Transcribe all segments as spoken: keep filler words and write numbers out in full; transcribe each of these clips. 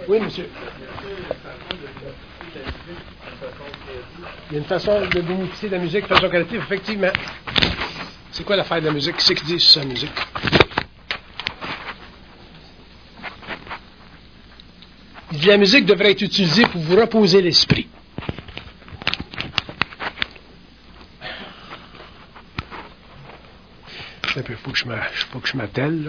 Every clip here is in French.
Oui, monsieur. Il y a une façon de bénéficier de la musique de façon créative, effectivement. C'est quoi l'affaire de la musique? Qu'est-ce qu'ils disent sur la musique? Il dit la musique devrait être utilisée pour vous reposer l'esprit. Un peu, faut que je faut que je m'attelle, là.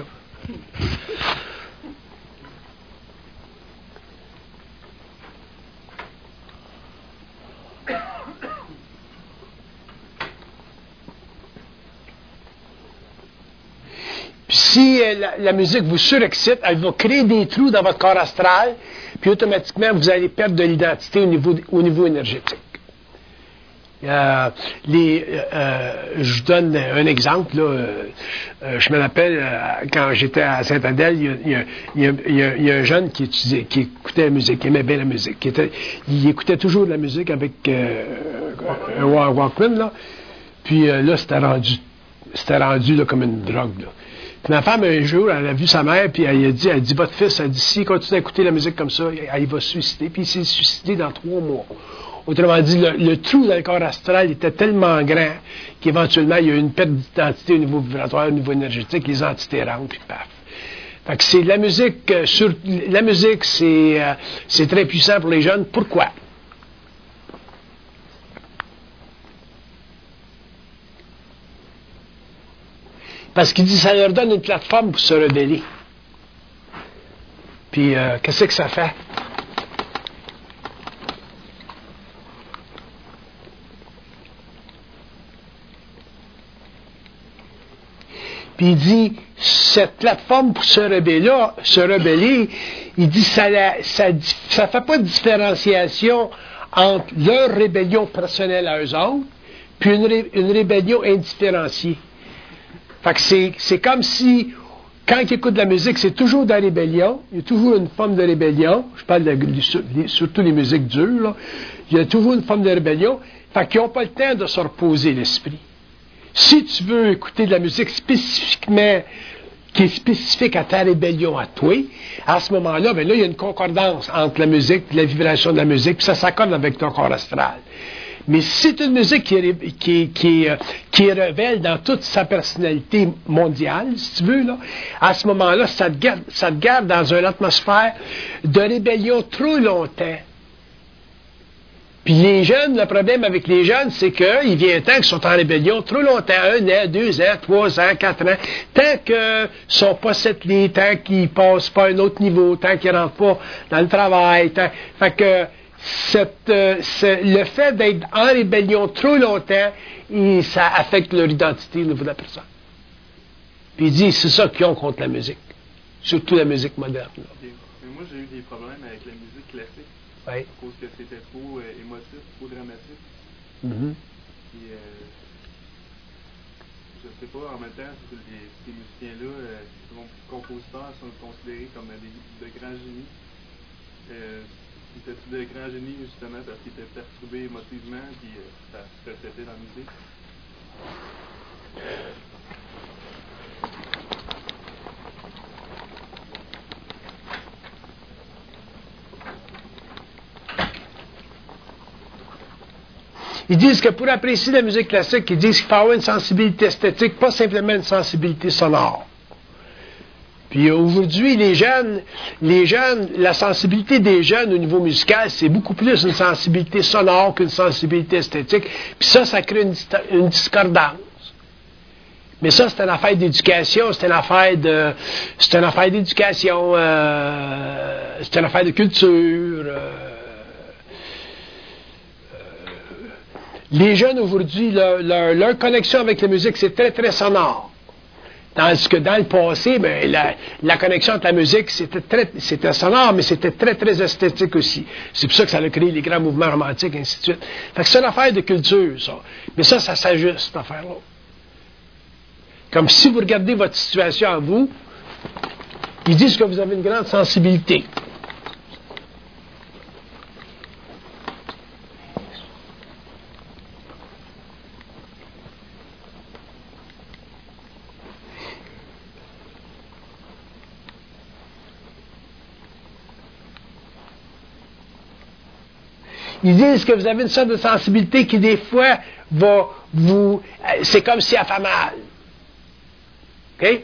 Puis si euh, la, la musique vous surexcite, elle va créer des trous dans votre corps astral, puis automatiquement, vous allez perdre de l'identité au niveau, au niveau énergétique. Euh, les, euh, je donne un exemple. Là, euh, je me rappelle, euh, quand j'étais à Saint-Adèle, il y a, il y a, il y a, il y a, il y a un jeune qui, étudiait, qui écoutait la musique, qui aimait bien la musique. Qui était, il écoutait toujours de la musique avec euh, un Walkman. Là. Puis euh, là, c'était rendu, c'était rendu là, comme une drogue. Là. Puis ma femme, un jour, elle a vu sa mère, puis elle a dit, elle a dit, votre fils, elle dit, s'il continue à écouter la musique comme ça, il va se suicider. Puis il s'est suicidé dans trois mois. Autrement dit, le, le trou dans le corps astral était tellement grand qu'éventuellement, il y a eu une perte d'identité au niveau vibratoire, au niveau énergétique, les entités rentrent, puis paf. Fait que c'est la musique, euh, sur, la musique, c'est, euh, c'est très puissant pour les jeunes. Pourquoi? Parce qu'il dit, ça leur donne une plateforme pour se rebeller. Puis, euh, qu'est-ce que ça fait? Puis il dit, cette plateforme pour se rebeller, se rebeller il dit, ça ne ça, ça fait pas de différenciation entre leur rébellion personnelle à eux autres, puis une, ré, une rébellion indifférenciée. Fait que c'est, c'est comme si, quand ils écoutent de la musique, c'est toujours de la rébellion, il y a toujours une forme de rébellion, je parle de, de, surtout les musiques dures, là. Il y a toujours une forme de rébellion, fait qu'ils n'ont pas le temps de se reposer l'esprit. Si tu veux écouter de la musique spécifiquement, qui est spécifique à ta rébellion à toi, à ce moment-là, ben là, il y a une concordance entre la musique, la vibration de la musique, puis ça s'accorde avec ton corps astral. Mais si c'est une musique qui est, qui, qui, qui révèle dans toute sa personnalité mondiale, si tu veux, là, à ce moment-là, ça te garde, ça te garde dans une atmosphère de rébellion trop longtemps. Puis les jeunes, le problème avec les jeunes, c'est qu'il vient un temps qu'ils sont en rébellion trop longtemps, un an, deux ans, trois ans, quatre ans, tant qu'ils ne sont pas settlés, tant qu'ils ne passent pas à un autre niveau, tant qu'ils ne rentrent pas dans le travail. Tant... Fait que cette, euh, ce, le fait d'être en rébellion trop longtemps, il, ça affecte leur identité au niveau de la personne. Puis il dit, c'est ça qu'ils ont contre la musique, surtout la musique moderne. Là. Okay. Mais moi, j'ai eu des problèmes avec la musique classique. Oui. À cause que c'était trop euh, émotif, trop dramatique. Mm-hmm. Puis, euh, je sais pas, en même temps, les, ces musiciens-là, euh, les compositeurs sont considérés comme des, de grands génies. Euh, ils étaient de grands génies justement parce qu'ils étaient perturbés émotivement, puis euh, ça se reflétait dans la musique. Ils disent que pour apprécier la musique classique, ils disent qu'il faut avoir une sensibilité esthétique, pas simplement une sensibilité sonore. Puis aujourd'hui, les jeunes, les jeunes, la sensibilité des jeunes au niveau musical, c'est beaucoup plus une sensibilité sonore qu'une sensibilité esthétique. Puis ça, ça crée une, une discordance. Mais ça, c'est une affaire d'éducation, c'est une affaire de, c'est une affaire d'éducation, euh, c'est une affaire de culture. Euh, Les jeunes aujourd'hui, leur, leur, leur connexion avec la musique, c'est très, très sonore. Tandis que dans le passé, ben, la, la connexion entre la musique, c'était très, c'était sonore, mais c'était très, très esthétique aussi. C'est pour ça que ça a créé les grands mouvements romantiques, et ainsi de suite. Fait que c'est une affaire de culture, ça. Mais ça, ça s'ajuste, cette affaire-là. Comme si vous regardez votre situation à vous, ils disent que vous avez une grande sensibilité. Ils disent que vous avez une sorte de sensibilité qui, des fois, va vous... C'est comme si elle fait mal. OK?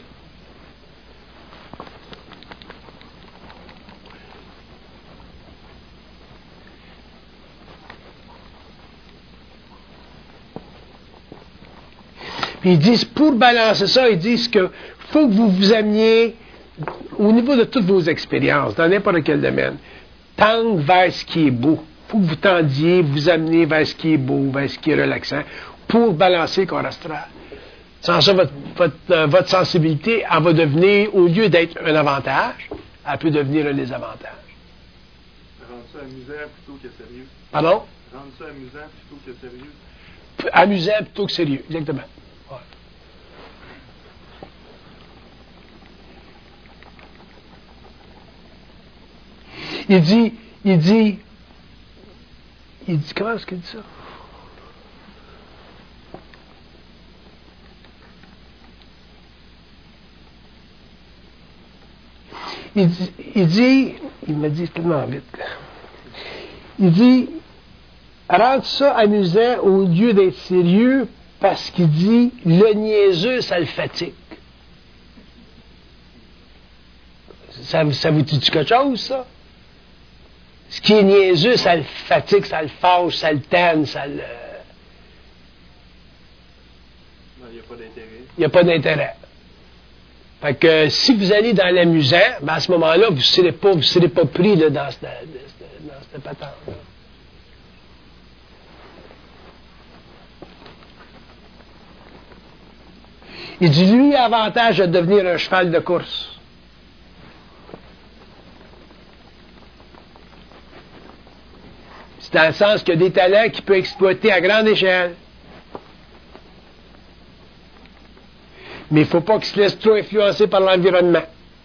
Puis ils disent, pour balancer ça, ils disent que faut que vous vous ameniez, au niveau de toutes vos expériences, dans n'importe quel domaine, tendre vers ce qui est beau. Il faut que vous tendiez, vous amenez vers ce qui est beau, vers ce qui est relaxant, pour balancer le corps astral. Sans ça, votre, votre, euh, votre sensibilité, elle va devenir, au lieu d'être un avantage, elle peut devenir un désavantage. Rendre ça amusant plutôt que sérieux. Pardon? Rendre ça amusant plutôt que sérieux. P- amusant plutôt que sérieux, exactement. Ouais. Il dit, il dit, il dit, comment est-ce qu'il dit ça? Il dit, il dit, il m'a dit tellement vite. Il dit, rendre ça amusant au lieu d'être sérieux, parce qu'il dit, le niaiseux, ça le fatigue. Ça, ça vous dit quelque chose, ça? Ce qui est niaiseux, ça le fatigue, ça le fâche, ça le tanne, ça le... Il n'y a pas d'intérêt. Il n'y a pas d'intérêt. Fait que si vous allez dans l'amusant, ben à ce moment-là, vous ne serez pas, vous serez pas pris là, dans cette, dans cette patente-là. Il dit, lui, avantage de devenir un cheval de course. C'est dans le sens qu'il y a des talents qu'il peut exploiter à grande échelle. Mais il ne faut pas qu'il se laisse trop influencer par l'environnement.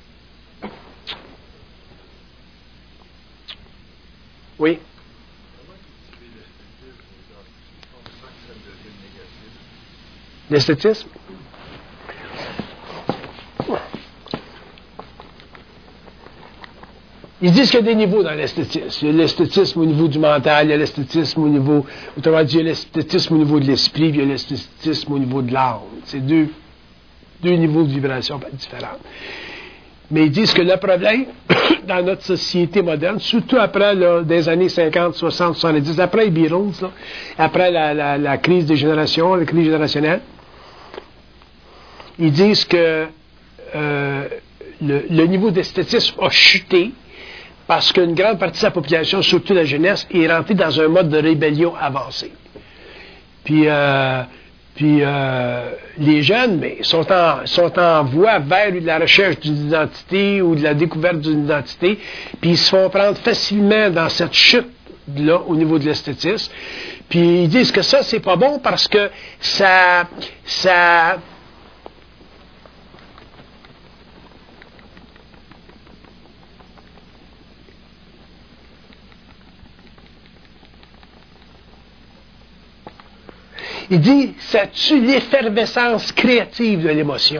Oui? L'esthétisme? Ils disent qu'il y a des niveaux dans l'esthétisme. Il y a l'esthétisme au niveau du mental, il y a l'esthétisme au niveau, autrement dit, il y a l'esthétisme au niveau de l'esprit, puis il y a l'esthétisme au niveau de l'âme. C'est deux, deux niveaux de vibration différents. Mais ils disent que le problème, dans notre société moderne, surtout après là, des années cinquante, soixante, soixante-dix, après les Beatles, là, après la, la, la crise des générations, la crise générationnelle, ils disent que euh, le, le niveau d'esthétisme a chuté parce qu'une grande partie de la population, surtout la jeunesse, est rentrée dans un mode de rébellion avancé. Puis, euh, puis euh, les jeunes mais, sont, en, sont en voie vers la recherche d'une identité ou de la découverte d'une identité, puis ils se font prendre facilement dans cette chute-là au niveau de l'esthétisme. Puis ils disent que ça, c'est pas bon parce que ça... ça Il dit, ça tue l'effervescence créative de l'émotion.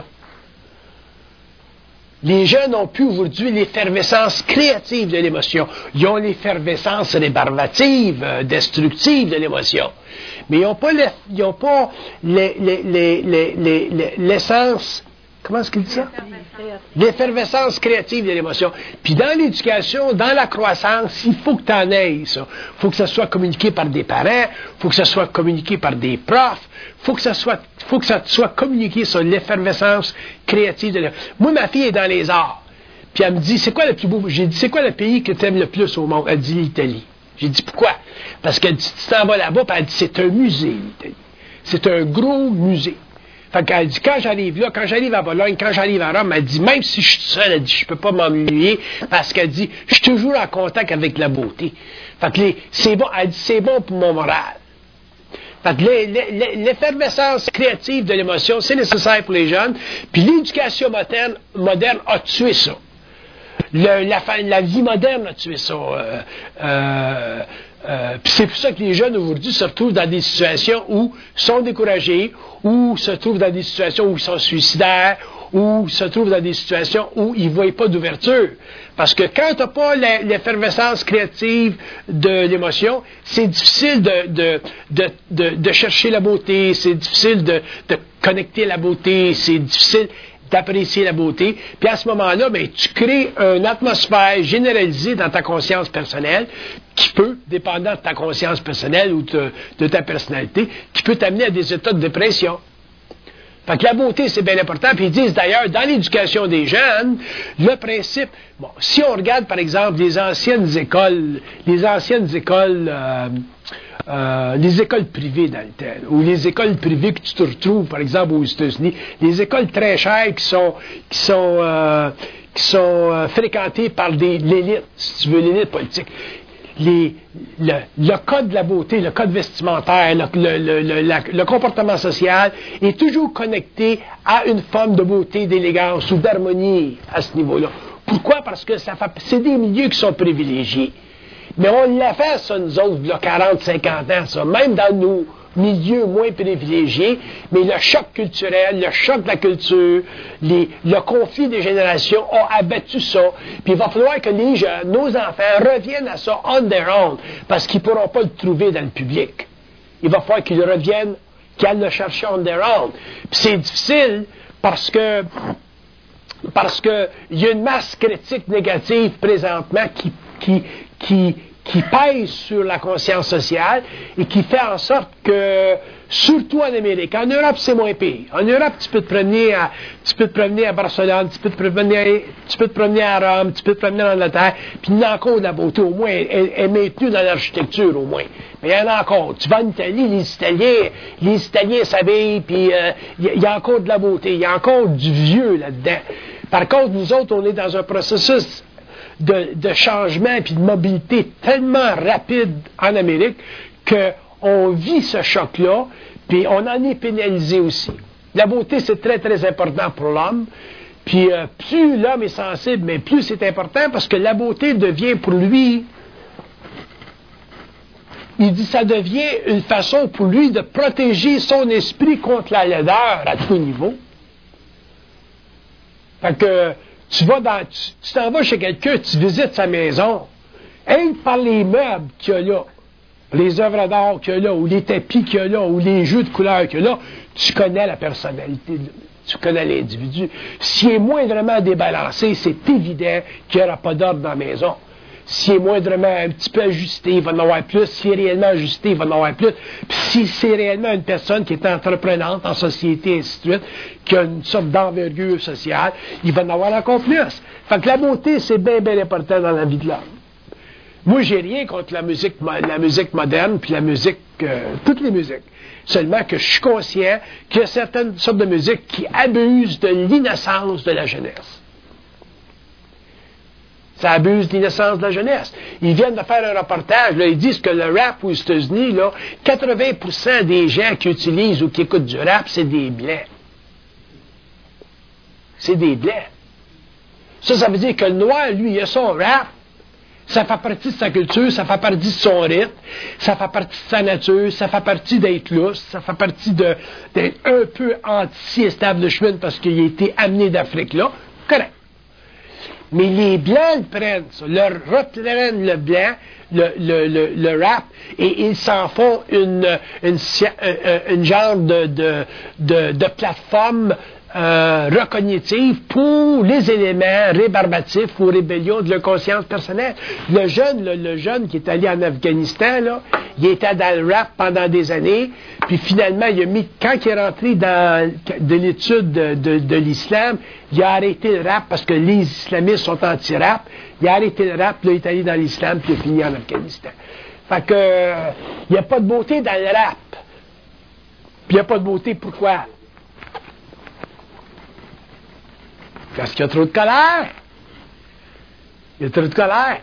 Les jeunes n'ont plus aujourd'hui l'effervescence créative de l'émotion. Ils ont l'effervescence rébarbative, euh, destructive de l'émotion. Mais ils n'ont pas l'essence... Comment est-ce qu'il dit ça? L'effervescence créative de l'émotion. Puis dans l'éducation, dans la croissance, il faut que tu en aies ça. Il faut que ça soit communiqué par des parents, il faut que ça soit communiqué par des profs, il faut que ça soit, faut que ça soit communiqué sur l'effervescence créative de l'émotion. Moi, ma fille est dans les arts. Puis elle me dit, c'est quoi le plus beau? J'ai dit, c'est quoi le pays que tu aimes le plus au monde? Elle dit, l'Italie. J'ai dit, pourquoi? Parce qu'elle dit, tu t'en vas là-bas, puis elle dit, c'est un musée, l'Italie. C'est un gros musée. Fait qu'elle dit, quand j'arrive là, quand j'arrive à Bologne, quand j'arrive à Rome, elle dit, même si je suis seule, elle dit, je peux pas m'ennuyer, parce qu'elle dit, je suis toujours en contact avec la beauté. Fait que les, c'est bon, elle dit, c'est bon pour mon moral. Fait que les, les, l'effervescence créative de l'émotion, c'est nécessaire pour les jeunes, puis l'éducation moderne, moderne a tué ça. Le, la, la vie moderne a tué ça. Euh, euh, Euh, puis c'est pour ça que les jeunes aujourd'hui se retrouvent dans des situations où ils sont découragés, ou se trouvent dans des situations où ils sont suicidaires, ou se trouvent dans des situations où ils ne voient pas d'ouverture. Parce que quand tu n'as pas l'effervescence créative de l'émotion, c'est difficile de, de, de, de, de chercher la beauté, c'est difficile de, de connecter la beauté, c'est difficile d'apprécier la beauté. Puis à ce moment-là, ben, tu crées une atmosphère généralisée dans ta conscience personnelle qui peut, dépendant de ta conscience personnelle ou de, de ta personnalité, qui peut t'amener à des états de dépression. Fait que la beauté, c'est bien important. Puis ils disent d'ailleurs, dans l'éducation des jeunes, le principe... Bon, si on regarde, par exemple, les anciennes écoles, les anciennes écoles... Euh, Euh, les écoles privées dans le temps, ou les écoles privées que tu te retrouves, par exemple, aux États-Unis, les écoles très chères qui sont qui sont euh, qui sont euh, fréquentées par des, l'élite, si tu veux, l'élite politique. Les, le, le code de la beauté, le code vestimentaire, le, le, le, la, le comportement social est toujours connecté à une forme de beauté, d'élégance ou d'harmonie à ce niveau-là. Pourquoi? Parce que ça fait, c'est des milieux qui sont privilégiés. Mais on l'a fait, ça, nous autres, il y a quarante, cinquante ans, ça, même dans nos milieux moins privilégiés, mais le choc culturel, le choc de la culture, les, le conflit des générations ont abattu ça. Puis il va falloir que les jeunes, nos enfants, reviennent à ça on their own, parce qu'ils ne pourront pas le trouver dans le public. Il va falloir qu'ils reviennent, qu'ils aillent le chercher on their own. Puis c'est difficile parce que parce que il y a une masse critique négative présentement qui qui qui qui pèse sur la conscience sociale et qui fait en sorte que, surtout en Amérique, en Europe, c'est moins pire. En Europe, tu peux te promener à, tu peux te promener à Barcelone, tu peux te promener, tu peux te promener à Rome, tu peux te promener en Angleterre, puis il y en a encore de la beauté, au moins, elle, elle est maintenue dans l'architecture, au moins. Mais il y en a encore. Tu vas en Italie, les Italiens, les Italiens s'habillent, puis euh, il y a encore de la beauté, il y a encore du vieux là-dedans. Par contre, nous autres, on est dans un processus De, de changement et de mobilité tellement rapide en Amérique qu'on vit ce choc-là, puis on en est pénalisé aussi. La beauté, c'est très, très important pour l'homme. Puis euh, plus l'homme est sensible, mais plus c'est important parce que la beauté devient pour lui, il dit ça devient une façon pour lui de protéger son esprit contre la laideur à tous niveaux. Fait que Tu vas dans, tu, tu t'en vas chez quelqu'un, tu visites sa maison, et par les meubles qu'il y a là, les œuvres d'art qu'il y a là, ou les tapis qu'il y a là, ou les jeux de couleurs qu'il y a là, tu connais la personnalité, tu connais l'individu. S'il est moindrement débalancé, c'est évident qu'il n'y aura pas d'ordre dans la maison. S'il est moindrement un petit peu ajusté, il va en avoir plus. S'il est réellement ajusté, il va en avoir plus. Puis si c'est réellement une personne qui est entreprenante en société, ainsi de suite, qui a une sorte d'envergure sociale, il va en avoir encore plus. Fait que la beauté, c'est bien, bien important dans la vie de l'homme. Moi, j'ai rien contre la musique, la musique moderne, puis la musique, euh, toutes les musiques. Seulement que je suis conscient qu'il y a certaines sortes de musique qui abusent de l'innocence de la jeunesse. Ça abuse de l'innocence de la jeunesse. Ils viennent de faire un reportage, là, ils disent que le rap aux États-Unis, là, quatre-vingts pour cent des gens qui utilisent ou qui écoutent du rap, c'est des Blancs. C'est des Blancs. Ça, ça veut dire que le Noir, lui, il a son rap, ça fait partie de sa culture, ça fait partie de son rythme, ça fait partie de sa nature, ça fait partie d'être lousse, ça fait partie de, d'être un peu anti-establishment parce qu'il a été amené d'Afrique là. Correct. Mais les Blancs le prennent, ça, leur reprennent le blanc, le, le, le, le rap, et ils s'en font une, une, une, une genre de, de, de, de plateforme euh, recognitive pour les éléments rébarbatifs ou rébellions de leur conscience personnelle. Le jeune, le, le jeune qui est allé en Afghanistan, là, il était dans le rap pendant des années, puis finalement, il a mis, quand il est rentré dans de l'étude de, de, de l'islam, il a arrêté le rap parce que les islamistes sont anti-rap. Il a arrêté le rap, là, il est allé dans l'islam, puis il a fini en Afghanistan. Fait que, euh, il n'y a pas de beauté dans le rap. Puis il n'y a pas de beauté, pourquoi? Parce qu'il y a trop de colère. Il y a trop de colère.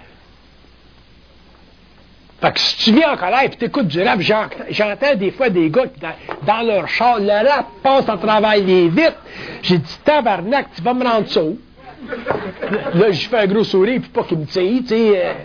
Fait que si tu viens en colère et tu écoutes du rap, j'entends, j'entends des fois des gars qui, dans, dans leur char, le rap passe à travers les vitres. J'ai dit, tabarnak, tu vas me rendre ça où? Là, je fais un gros sourire, puis pas qu'il me tire, tu sais. Euh...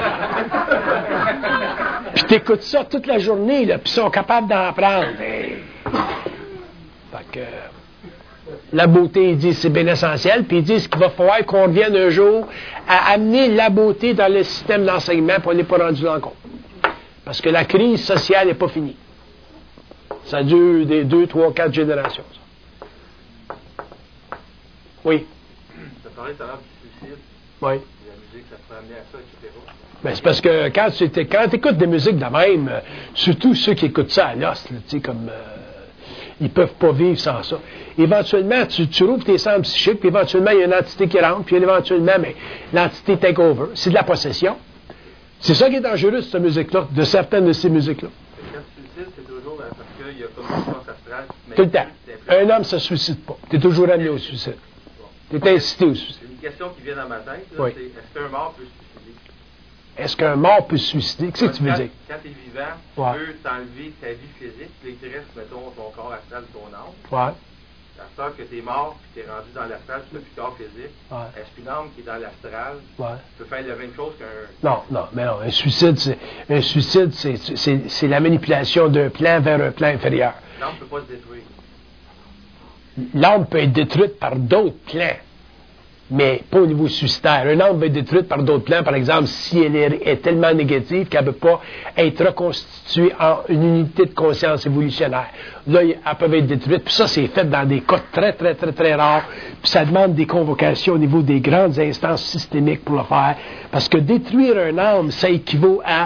Puis t'écoutes ça toute la journée, là, puis ils sont capables d'en prendre. Hey. Fait que... La beauté, ils disent, c'est bien essentiel. Puis ils disent qu'il va falloir qu'on revienne un jour à amener la beauté dans le système d'enseignement, puis on n'est pas rendu là encore. Parce que la crise sociale n'est pas finie. Ça dure des deux, trois, quatre générations. Ça. Oui. Tu as parlé tout à l'heure du suicide. Oui. La musique, ça peut amener à ça, et cetera. Ben, c'est parce que quand tu quand écoutes des musiques de même, euh, surtout ceux qui écoutent ça à l'os, tu sais, comme... Euh, ils peuvent pas vivre sans ça. Éventuellement, tu, tu rouvres tes centres psychiques, puis éventuellement, il y a une entité qui rentre, puis éventuellement, mais l'entité take over. C'est de la possession. C'est ça qui est dangereux, cette musique-là, de certaines de ces musiques-là. Quand tu suicides, c'est toujours parce qu'il y a comme une force astrale. Tout le temps. Un homme ne se suicide pas. Tu es toujours amené au suicide. Tu es incité au suicide. Une question qui vient dans ma tête, là, oui. c'est est-ce qu'un mort peut se suicider? Est-ce qu'un mort peut se suicider? Qu'est-ce que tu veux quand, dire? Quand tu es vivant, ouais. tu peux t'enlever ta vie physique, puis il te reste, mettons, ton corps astral, ton âme. Ouais. À ce temps que tu es mort, puis tu es rendu dans l'astral, tu n'as plus de corps physique. Ouais. Est-ce qu'une âme qui est dans l'astral ouais. peut faire la même chose qu'un... Non, non, mais non. Un suicide, c'est, un suicide, c'est, c'est, c'est la manipulation d'un plan vers un plan inférieur. L'âme ne peut pas se détruire. L'âme peut être détruite par d'autres plans, mais pas au niveau suicidaire. Une âme peut être détruite par d'autres plans, par exemple, si elle est, est tellement négative qu'elle ne peut pas être reconstituée en une unité de conscience évolutionnaire. Là, elles peuvent être détruites, puis ça, c'est fait dans des cas très, très, très, très rares, puis ça demande des convocations au niveau des grandes instances systémiques pour le faire, parce que détruire une âme, ça équivaut à...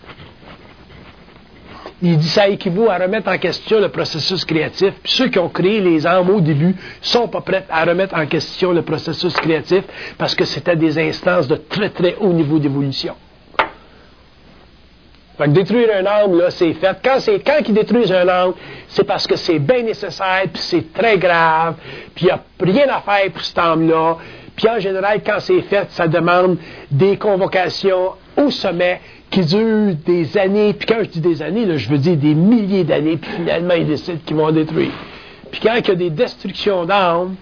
Il dit ça équivaut à remettre en question le processus créatif. Puis ceux qui ont créé les âmes au début sont pas prêts à remettre en question le processus créatif parce que c'était des instances de très très haut niveau d'évolution. Fait que détruire un âme, là, c'est fait. Quand, c'est, quand ils détruisent un âme, c'est parce que c'est bien nécessaire, puis c'est très grave, puis il n'y a rien à faire pour cette âme-là. Puis en général, quand c'est fait, ça demande des convocations au sommet qui durent des années, puis quand je dis des années, là, je veux dire des milliers d'années, puis finalement, ils décident qu'ils vont détruire. Puis quand il y a des destructions d'âmes,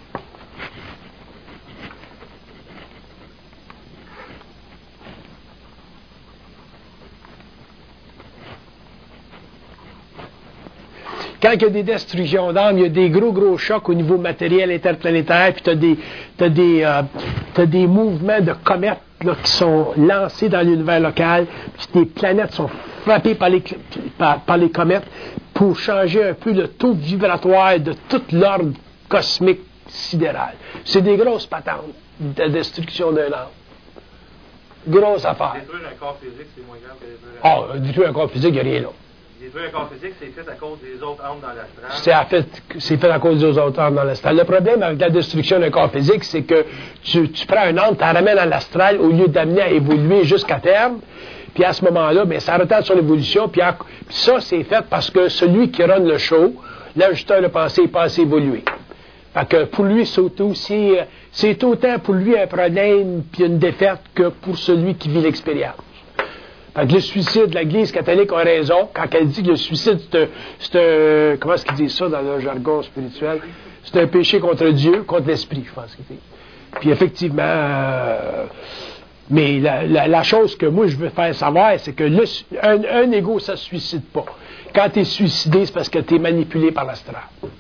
quand il y a des destructions d'âmes, il y a des gros, gros chocs au niveau matériel interplanétaire, puis tu as des, t'as des, euh, t'as des mouvements de comètes là, qui sont lancés dans l'univers local, puis des planètes sont frappées par les, par, par les comètes pour changer un peu le taux vibratoire de tout l'ordre cosmique sidéral. C'est des grosses patentes de destruction d'un âme. Grosse affaire. Détruire un corps physique, c'est moins grave que détruire un corps. Ah, détruire un corps physique, il n'y a rien là. Détruire un corps physique, c'est fait à cause des autres âmes dans l'astral. C'est fait, c'est fait à cause des autres âmes dans l'astral. Le problème avec la destruction d'un corps physique, c'est que tu, tu prends un âme, tu la ramènes dans l'astral au lieu d'amener à évoluer jusqu'à terme. Puis à ce moment-là, bien, ça retarde son évolution. Puis, à, puis ça, c'est fait parce que celui qui run le show, l'ajusteur de pensée n'est pas assez évolué. Fait que pour lui, c'est aussi, c'est autant pour lui un problème puis une défaite que pour celui qui vit l'expérience. Fait que le suicide, l'Église catholique a raison quand elle dit que le suicide, c'est un, c'est un comment est-ce qu'ils disent ça dans le jargon spirituel? C'est un péché contre Dieu, contre l'esprit, je pense qu'il dit. Puis effectivement, euh, mais la, la, la chose que moi je veux faire savoir, c'est que le, un, un égo, ça ne se suicide pas. Quand tu es suicidé, c'est parce que tu es manipulé par l'astral.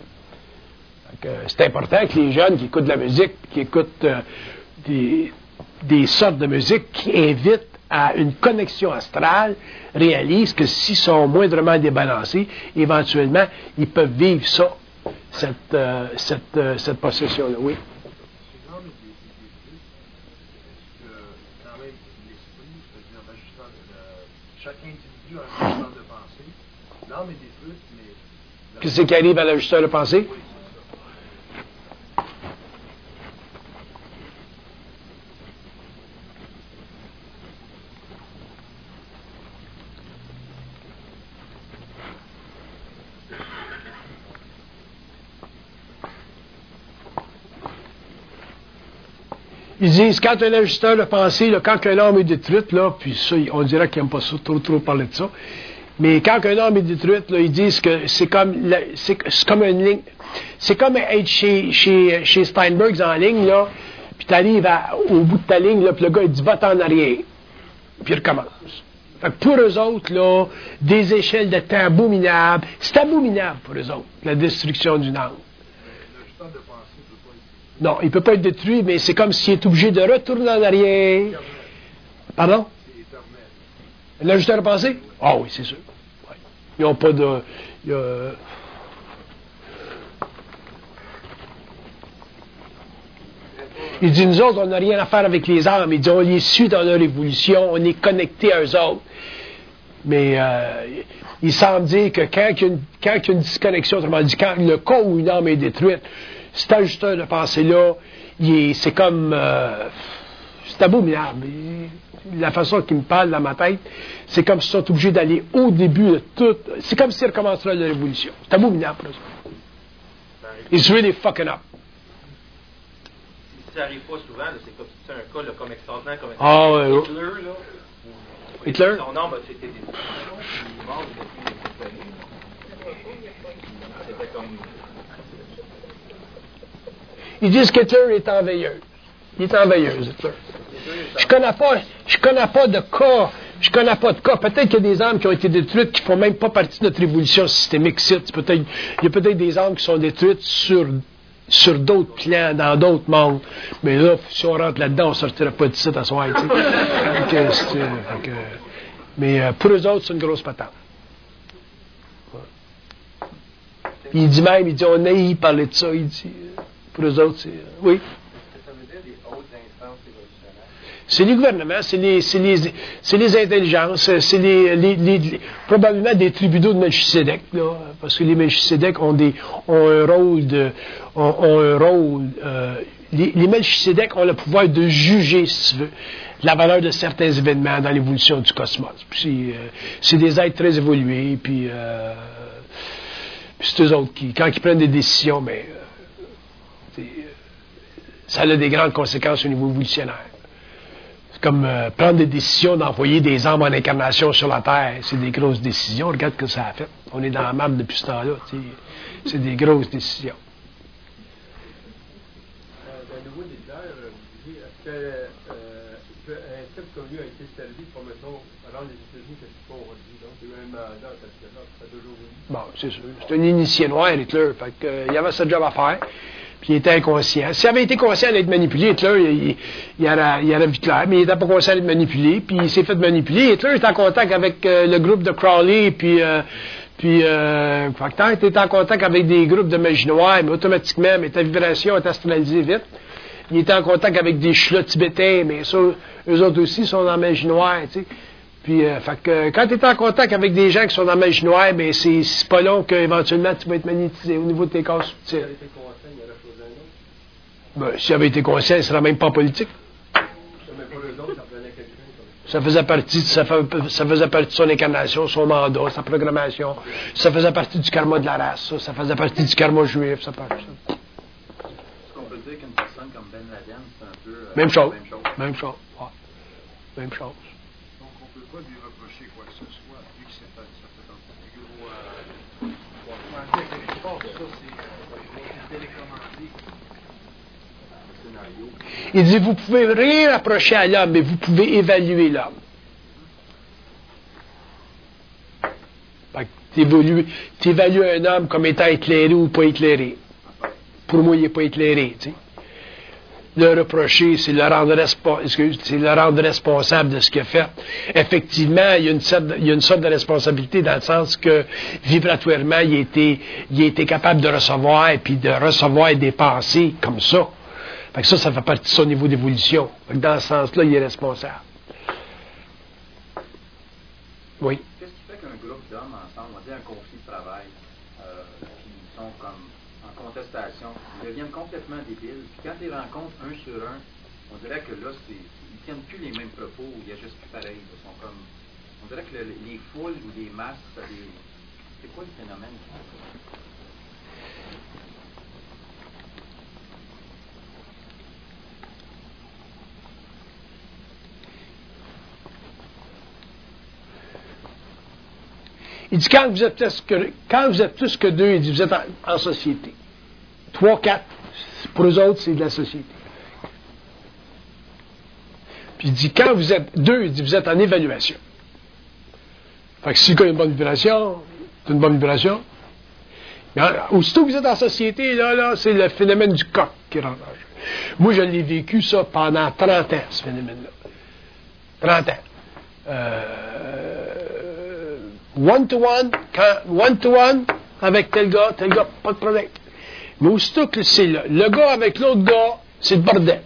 C'est important que les jeunes qui écoutent de la musique, qui écoutent euh, des, des sortes de musique qui invitent à une connexion astrale, réalisent que s'ils sont moindrement débalancés, éventuellement, ils peuvent vivre ça, cette, euh, cette, euh, cette possession-là. Oui. Chaque individu a un ajusteur de pensée. L'âme est détruite, mais... Qu'est-ce qui arrive à l'ajusteur de pensée? Oui, Ils disent, quand un ajusteur de pensée, là, quand un homme est détruite, là, puis ça, on dirait qu'ils n'aiment pas ça, trop, trop parler de ça, mais quand un homme est détruite, là, ils disent que c'est comme, la, c'est, c'est comme une ligne, c'est comme être chez, chez, chez Steinbergs en ligne, là, puis tu arrives au bout de ta ligne, là, puis le gars, il dit, va en arrière, puis il recommence. Fait que pour eux autres, là, des échelles de temps abominables, c'est abominable pour eux autres, la destruction d'une âme. l'ajusteur de pensée, Non, il ne peut pas être détruit, mais c'est comme s'il est obligé de retourner en arrière. Pardon? L'ajusteur à penser? Ah oui, c'est sûr. Ouais. Ils n'ont pas de... Il y a... Il dit, nous autres, on n'a rien à faire avec les âmes. Il dit, on les suit dans leur évolution, on est connectés à eux autres. Mais euh, il semble dire que quand il y a une, quand il y a une disconnexion, autrement dit, quand le cas où une âme est détruite, cet ajusteur de pensée-là, c'est comme... Euh, c'est abominable. La façon qu'il me parle dans ma tête, c'est comme s'ils sont obligés d'aller au début de tout. C'est comme s'ils recommenceraient leur évolution. C'est abominable pour eux. It's really fucking up. Ça n'arrive pas souvent, là, c'est comme c'est un cas là, comme extraordinaire, comme ah, ouais, ouais. Hitler, là. Où, Hitler? Son âme a été détruite, puis il est mort, il a été détruit. C'était comme... Ils disent qu'Hitler est en veilleuse. Il est en veilleuse, Hitler. Je connais pas, je connais pas de cas, je connais pas de cas. Peut-être qu'il y a des âmes qui ont été détruites qui font même pas partie de notre évolution systémique. Peut-être, il y a peut-être des âmes qui sont détruites sur, sur d'autres plans, dans d'autres mondes. Mais là, si on rentre là-dedans, on ne sortira pas d'ici à soir, tu sais. Mais euh, pour eux autres, c'est une grosse patente. Ouais. Il dit même, il dit, on a y parler de ça, il dit, pour eux autres, c'est... Oui. C'est les gouvernements, c'est les, c'est les, c'est les intelligences, c'est les, les, les, les, probablement des tribunaux de Melchisédek, là, parce que les Melchisédek ont, des, ont un rôle de, ont, ont un rôle, euh, les, les Melchisédek ont le pouvoir de juger, si tu veux, la valeur de certains événements dans l'évolution du cosmos. Puis euh, c'est des êtres très évolués, puis, euh, puis c'est eux autres qui, quand ils prennent des décisions, mais euh, ça a des grandes conséquences au niveau évolutionnaire. Comme euh, prendre des décisions d'envoyer des âmes en incarnation sur la Terre, c'est des grosses décisions. Regarde ce que ça a fait. On est dans la merde depuis ce temps-là. T'sais. C'est des grosses décisions. Euh, au niveau des terres, vous disiez, est-ce que euh, un type comme lui a été servi pour, mettons, alors les États-Unis, qu'est-ce qu'ils font aujourd'hui? Donc, il y a eu un mandat, parce que là, ça a toujours eu. Bon, c'est sûr. C'est un initié noir, Hitler. Fait que, euh, il avait ce job à faire. Puis il était inconscient. S'il avait été conscient d'être manipulé, Hitler, il, il, aurait, il aurait vu clair, mais il n'était pas conscient d'être manipulé, puis il s'est fait manipuler. Hitler était en contact avec euh, le groupe de Crowley, puis, euh, puis euh, tant qu'il était en contact avec des groupes de magie noire, mais automatiquement, mais ta vibration est astralisée vite. Il était en contact avec des chlots tibétains, mais ça, eux autres aussi sont dans la magie noire, tu sais. Puis, euh, fait que, quand tu es en contact avec des gens qui sont dans la magie noire, ben c'est, c'est pas long qu'éventuellement tu vas être magnétisé au niveau de tes corps subtils. Ben, s'il avait été conscient, il serait même pas politique. Ça faisait partie, ça, fait, ça faisait partie de son incarnation, son mandat, sa programmation. Ça faisait partie du karma de la race, ça, ça faisait partie du karma juif. Ça part, ça. Est-ce qu'on peut dire qu'une personne comme Ben Laden, c'est un peu... Euh, même chose. Même chose. Même chose. Ouais. Même chose. Donc, on ne peut pas lui reprocher quoi que ce soit, vu que c'est pas ça fait un plus gros... Euh, on va dire quelque part, ça, c'est télécommandé. Il dit, vous pouvez rien approcher à l'homme, mais vous pouvez évaluer l'homme. Tu évalues un homme comme étant éclairé ou pas éclairé. Pour moi, il n'est pas éclairé. Tu sais. Le reprocher, c'est le, rendre respo- c'est le rendre responsable de ce qu'il a fait. Effectivement, il y a une sorte de, il y a une sorte de responsabilité dans le sens que, vibratoirement, il a été, il a été capable de recevoir et puis de recevoir des pensées comme ça. Fait que ça, ça fait partie de son niveau d'évolution. Fait que dans ce sens-là, il est responsable. Oui. Qu'est-ce qui fait qu'un groupe d'hommes ensemble, on va dire un conflit de travail, euh, puis ils sont comme en contestation, ils deviennent complètement débiles. Puis quand ils rencontrent un sur un, on dirait que là, c'est, ils tiennent plus les mêmes propos, ils agissent plus pareil. Ils sont comme, on dirait que le, les foules ou les masses, ça les, c'est quoi le phénomène? Il dit, quand vous êtes plus que, quand vous êtes plus que deux, il dit, vous êtes en, en société. Trois, quatre, pour eux autres, c'est de la société. Puis il dit, quand vous êtes deux, il dit, vous êtes en évaluation. Fait que si tu as une bonne vibration, tu as une bonne vibration. Aussitôt que vous êtes en société, là, là, c'est le phénomène du coq qui rentre en jeu. Moi, je l'ai vécu, ça, pendant trente ans, ce phénomène-là. trente ans. Euh, one-to-one, quand, one-to-one, avec tel gars, tel gars, pas de problème. Mais aussitôt que c'est le, le gars avec l'autre gars, c'est le bordel.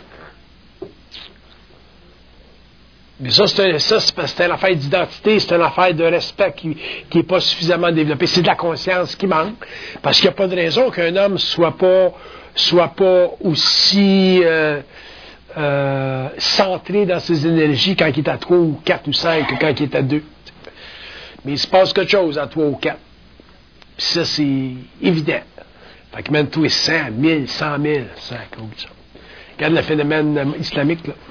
Mais ça, c'est, ça, c'est une affaire d'identité, c'est une affaire de respect qui n'est pas suffisamment développée. C'est de la conscience qui manque. Parce qu'il n'y a pas de raison qu'un homme soit pas soit pas aussi euh, euh, centré dans ses énergies quand il est à trois ou quatre ou cinq que quand il est à deux. Mais il se passe quelque chose à trois ou quatre. Puis ça, c'est évident. Fait que même tous les cent, mille, cent mille, ça, comme ça. Regarde le phénomène islamique, là.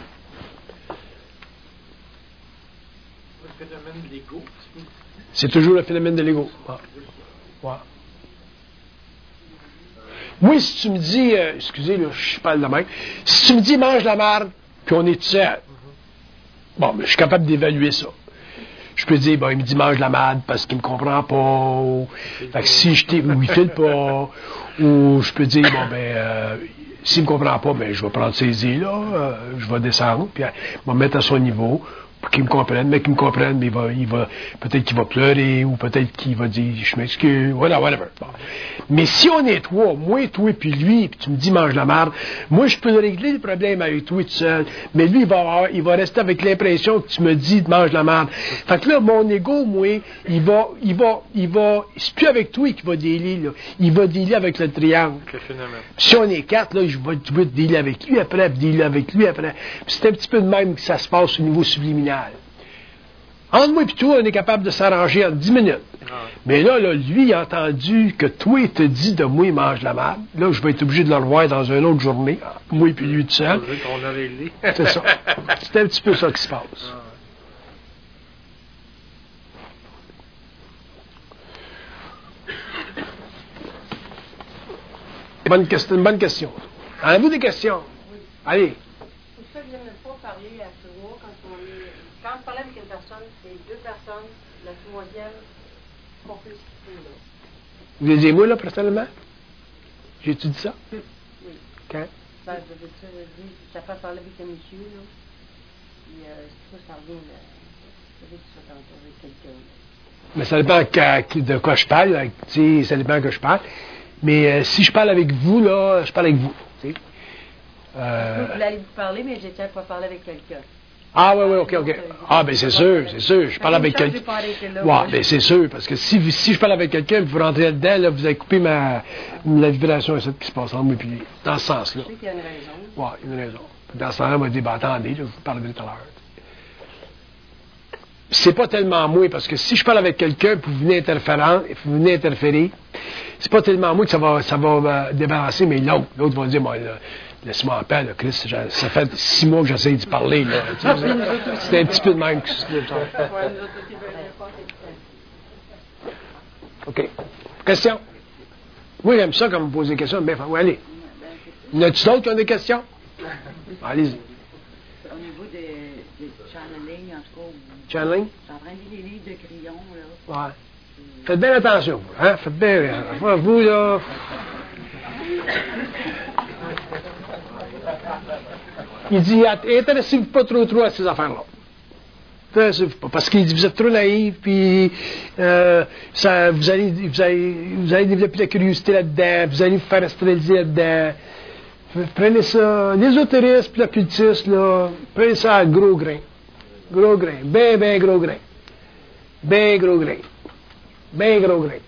Le phénomène de l'ego. C'est toujours le phénomène de l'ego. Ouais. Ouais. Oui, si tu me dis, euh, excusez, là, je parle de même, si tu me dis mange la marde, puis on est tout seul, bon, mais je suis capable d'évaluer ça. Je peux dire, bon, il me dit mange la marde parce qu'il me comprend pas, ou, fait que si je t'ai, ou il file pas, ou je peux dire, bon, ben, euh, s'il me comprend pas, ben, je vais prendre ses idées, là, euh, je vais descendre, puis euh, je vais me mettre à son niveau, pour qu'il me comprenne, mais qu'il me comprenne, mais il va, il va, peut-être qu'il va pleurer, ou peut-être qu'il va dire, je m'excuse, voilà, whatever. Bon. Mais si on est trois, moi, toi, puis lui, puis tu me dis, mange la marde, moi, je peux régler le problème avec toi tout seul, mais lui, il va avoir, il va rester avec l'impression que tu me dis, mange la marde. Fait que là, mon ego, moi, il va, il va, il va, c'est plus avec toi qu'il va dealer, là. Il va dealer avec le triangle. Si on est quatre, là, je vais, je vais dealer avec lui après, puis dealer avec lui après. Puis c'est un petit peu de même que ça se passe au niveau subliminal. Entre moi et toi, on est capable de s'arranger en dix minutes. Ah. Mais là, là, lui, il a entendu que toi, il te dit de moi, il mange la marde. Là, je vais être obligé de le revoir dans une autre journée. Moi et puis lui tout seul. On a réglé. C'est ça. C'est un petit peu ça qui se passe. Ah. Bonne question, une bonne question. Avez-vous des questions? Oui. Allez. C'est ça que je n'aime pas parler à sourd quand on est. Quand je parlais avec une personne, c'est deux personnes, la troisième complicité-là. Vous les aimez, moi, là, personnellement? J'ai-tu dit ça? Oui. Quand? Ben, je veux dire, je dis, ça fait parler avec un monsieur, là. Puis, euh, c'est ça, ça revient, là. Je veux dire, tu vas avec quelqu'un. Mais ça dépend de quoi je parle, là. Tu sais, ça dépend de quoi je parle. Mais euh, si je parle avec vous, là, je parle avec vous, tu sais. Euh... Vous allez vous parler, mais j'étais pas parler avec quelqu'un. Ah, oui, oui, OK, OK. Ah, ben c'est sûr, c'est sûr. Je parle avec quelqu'un. Ouais, ben c'est sûr, parce que si, si je parle avec quelqu'un, vous rentrez dedans, là, vous avez coupé ma, la vibration et ça qui se passe entre moi et lui. Dans ce sens-là. Je sais qu'il y a une raison. Oui, il y a une raison. Dans ce temps-là, on m'a dit, ben attendez, là, je vous parlerai tout à l'heure. C'est pas tellement moi, parce que si je parle avec quelqu'un, puis vous venez interférer, vous venez interférer, c'est pas tellement moi que ça va, ça va euh, débarrasser, mais l'autre. L'autre va dire, moi, là, laisse-moi en paix, là, Chris, ça fait six mois que j'essaie d'y parler, là. C'est un petit peu de même que c'est. OK. Question? Oui, j'aime ça quand vous posez des questions. Ben, oui, allez. Y en a-tu d'autres qui ont des questions? Allez-y. Au niveau des, des channeling, en tout cas. Channeling? Je suis en train de lire des livres de Crillon, là. Ouais. Faites bien attention, hein? Faites bien. Vous, là. Il dit, intéressez-vous pas trop trop à ces affaires-là. Intéressez-vous pas. Parce qu'il dit, vous êtes trop naïf, puis euh, ça, vous, allez, vous, allez, vous allez développer la curiosité là-dedans, vous allez vous faire astraliser là-dedans. Prenez ça, l'ésotérisme, puis l'occultisme, là, prenez ça à gros grain. Gros grain. Ben, ben gros grain. Ben gros grain. Ben gros grain.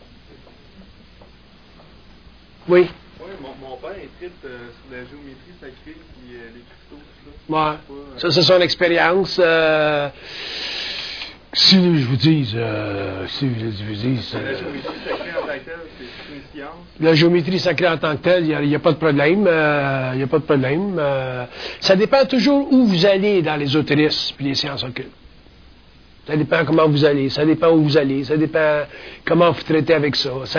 Oui. Oui, mon, mon père est tripe euh, sur la géométrie sacrée et euh, les cristaux, tout ça. Ouais. Pas, euh... Ça, c'est son expérience. Euh, si je vous dis, euh, si je vous dis... Euh, la géométrie sacrée en tant que telle, c'est une science. La géométrie sacrée en tant que telle, il n'y a, a pas de problème. Il euh, n'y a pas de problème. Euh, ça dépend toujours où vous allez dans l'ésotérisme et les sciences occultes. Ça dépend comment vous allez. Ça dépend où vous allez. Ça dépend comment vous traitez avec ça. Ça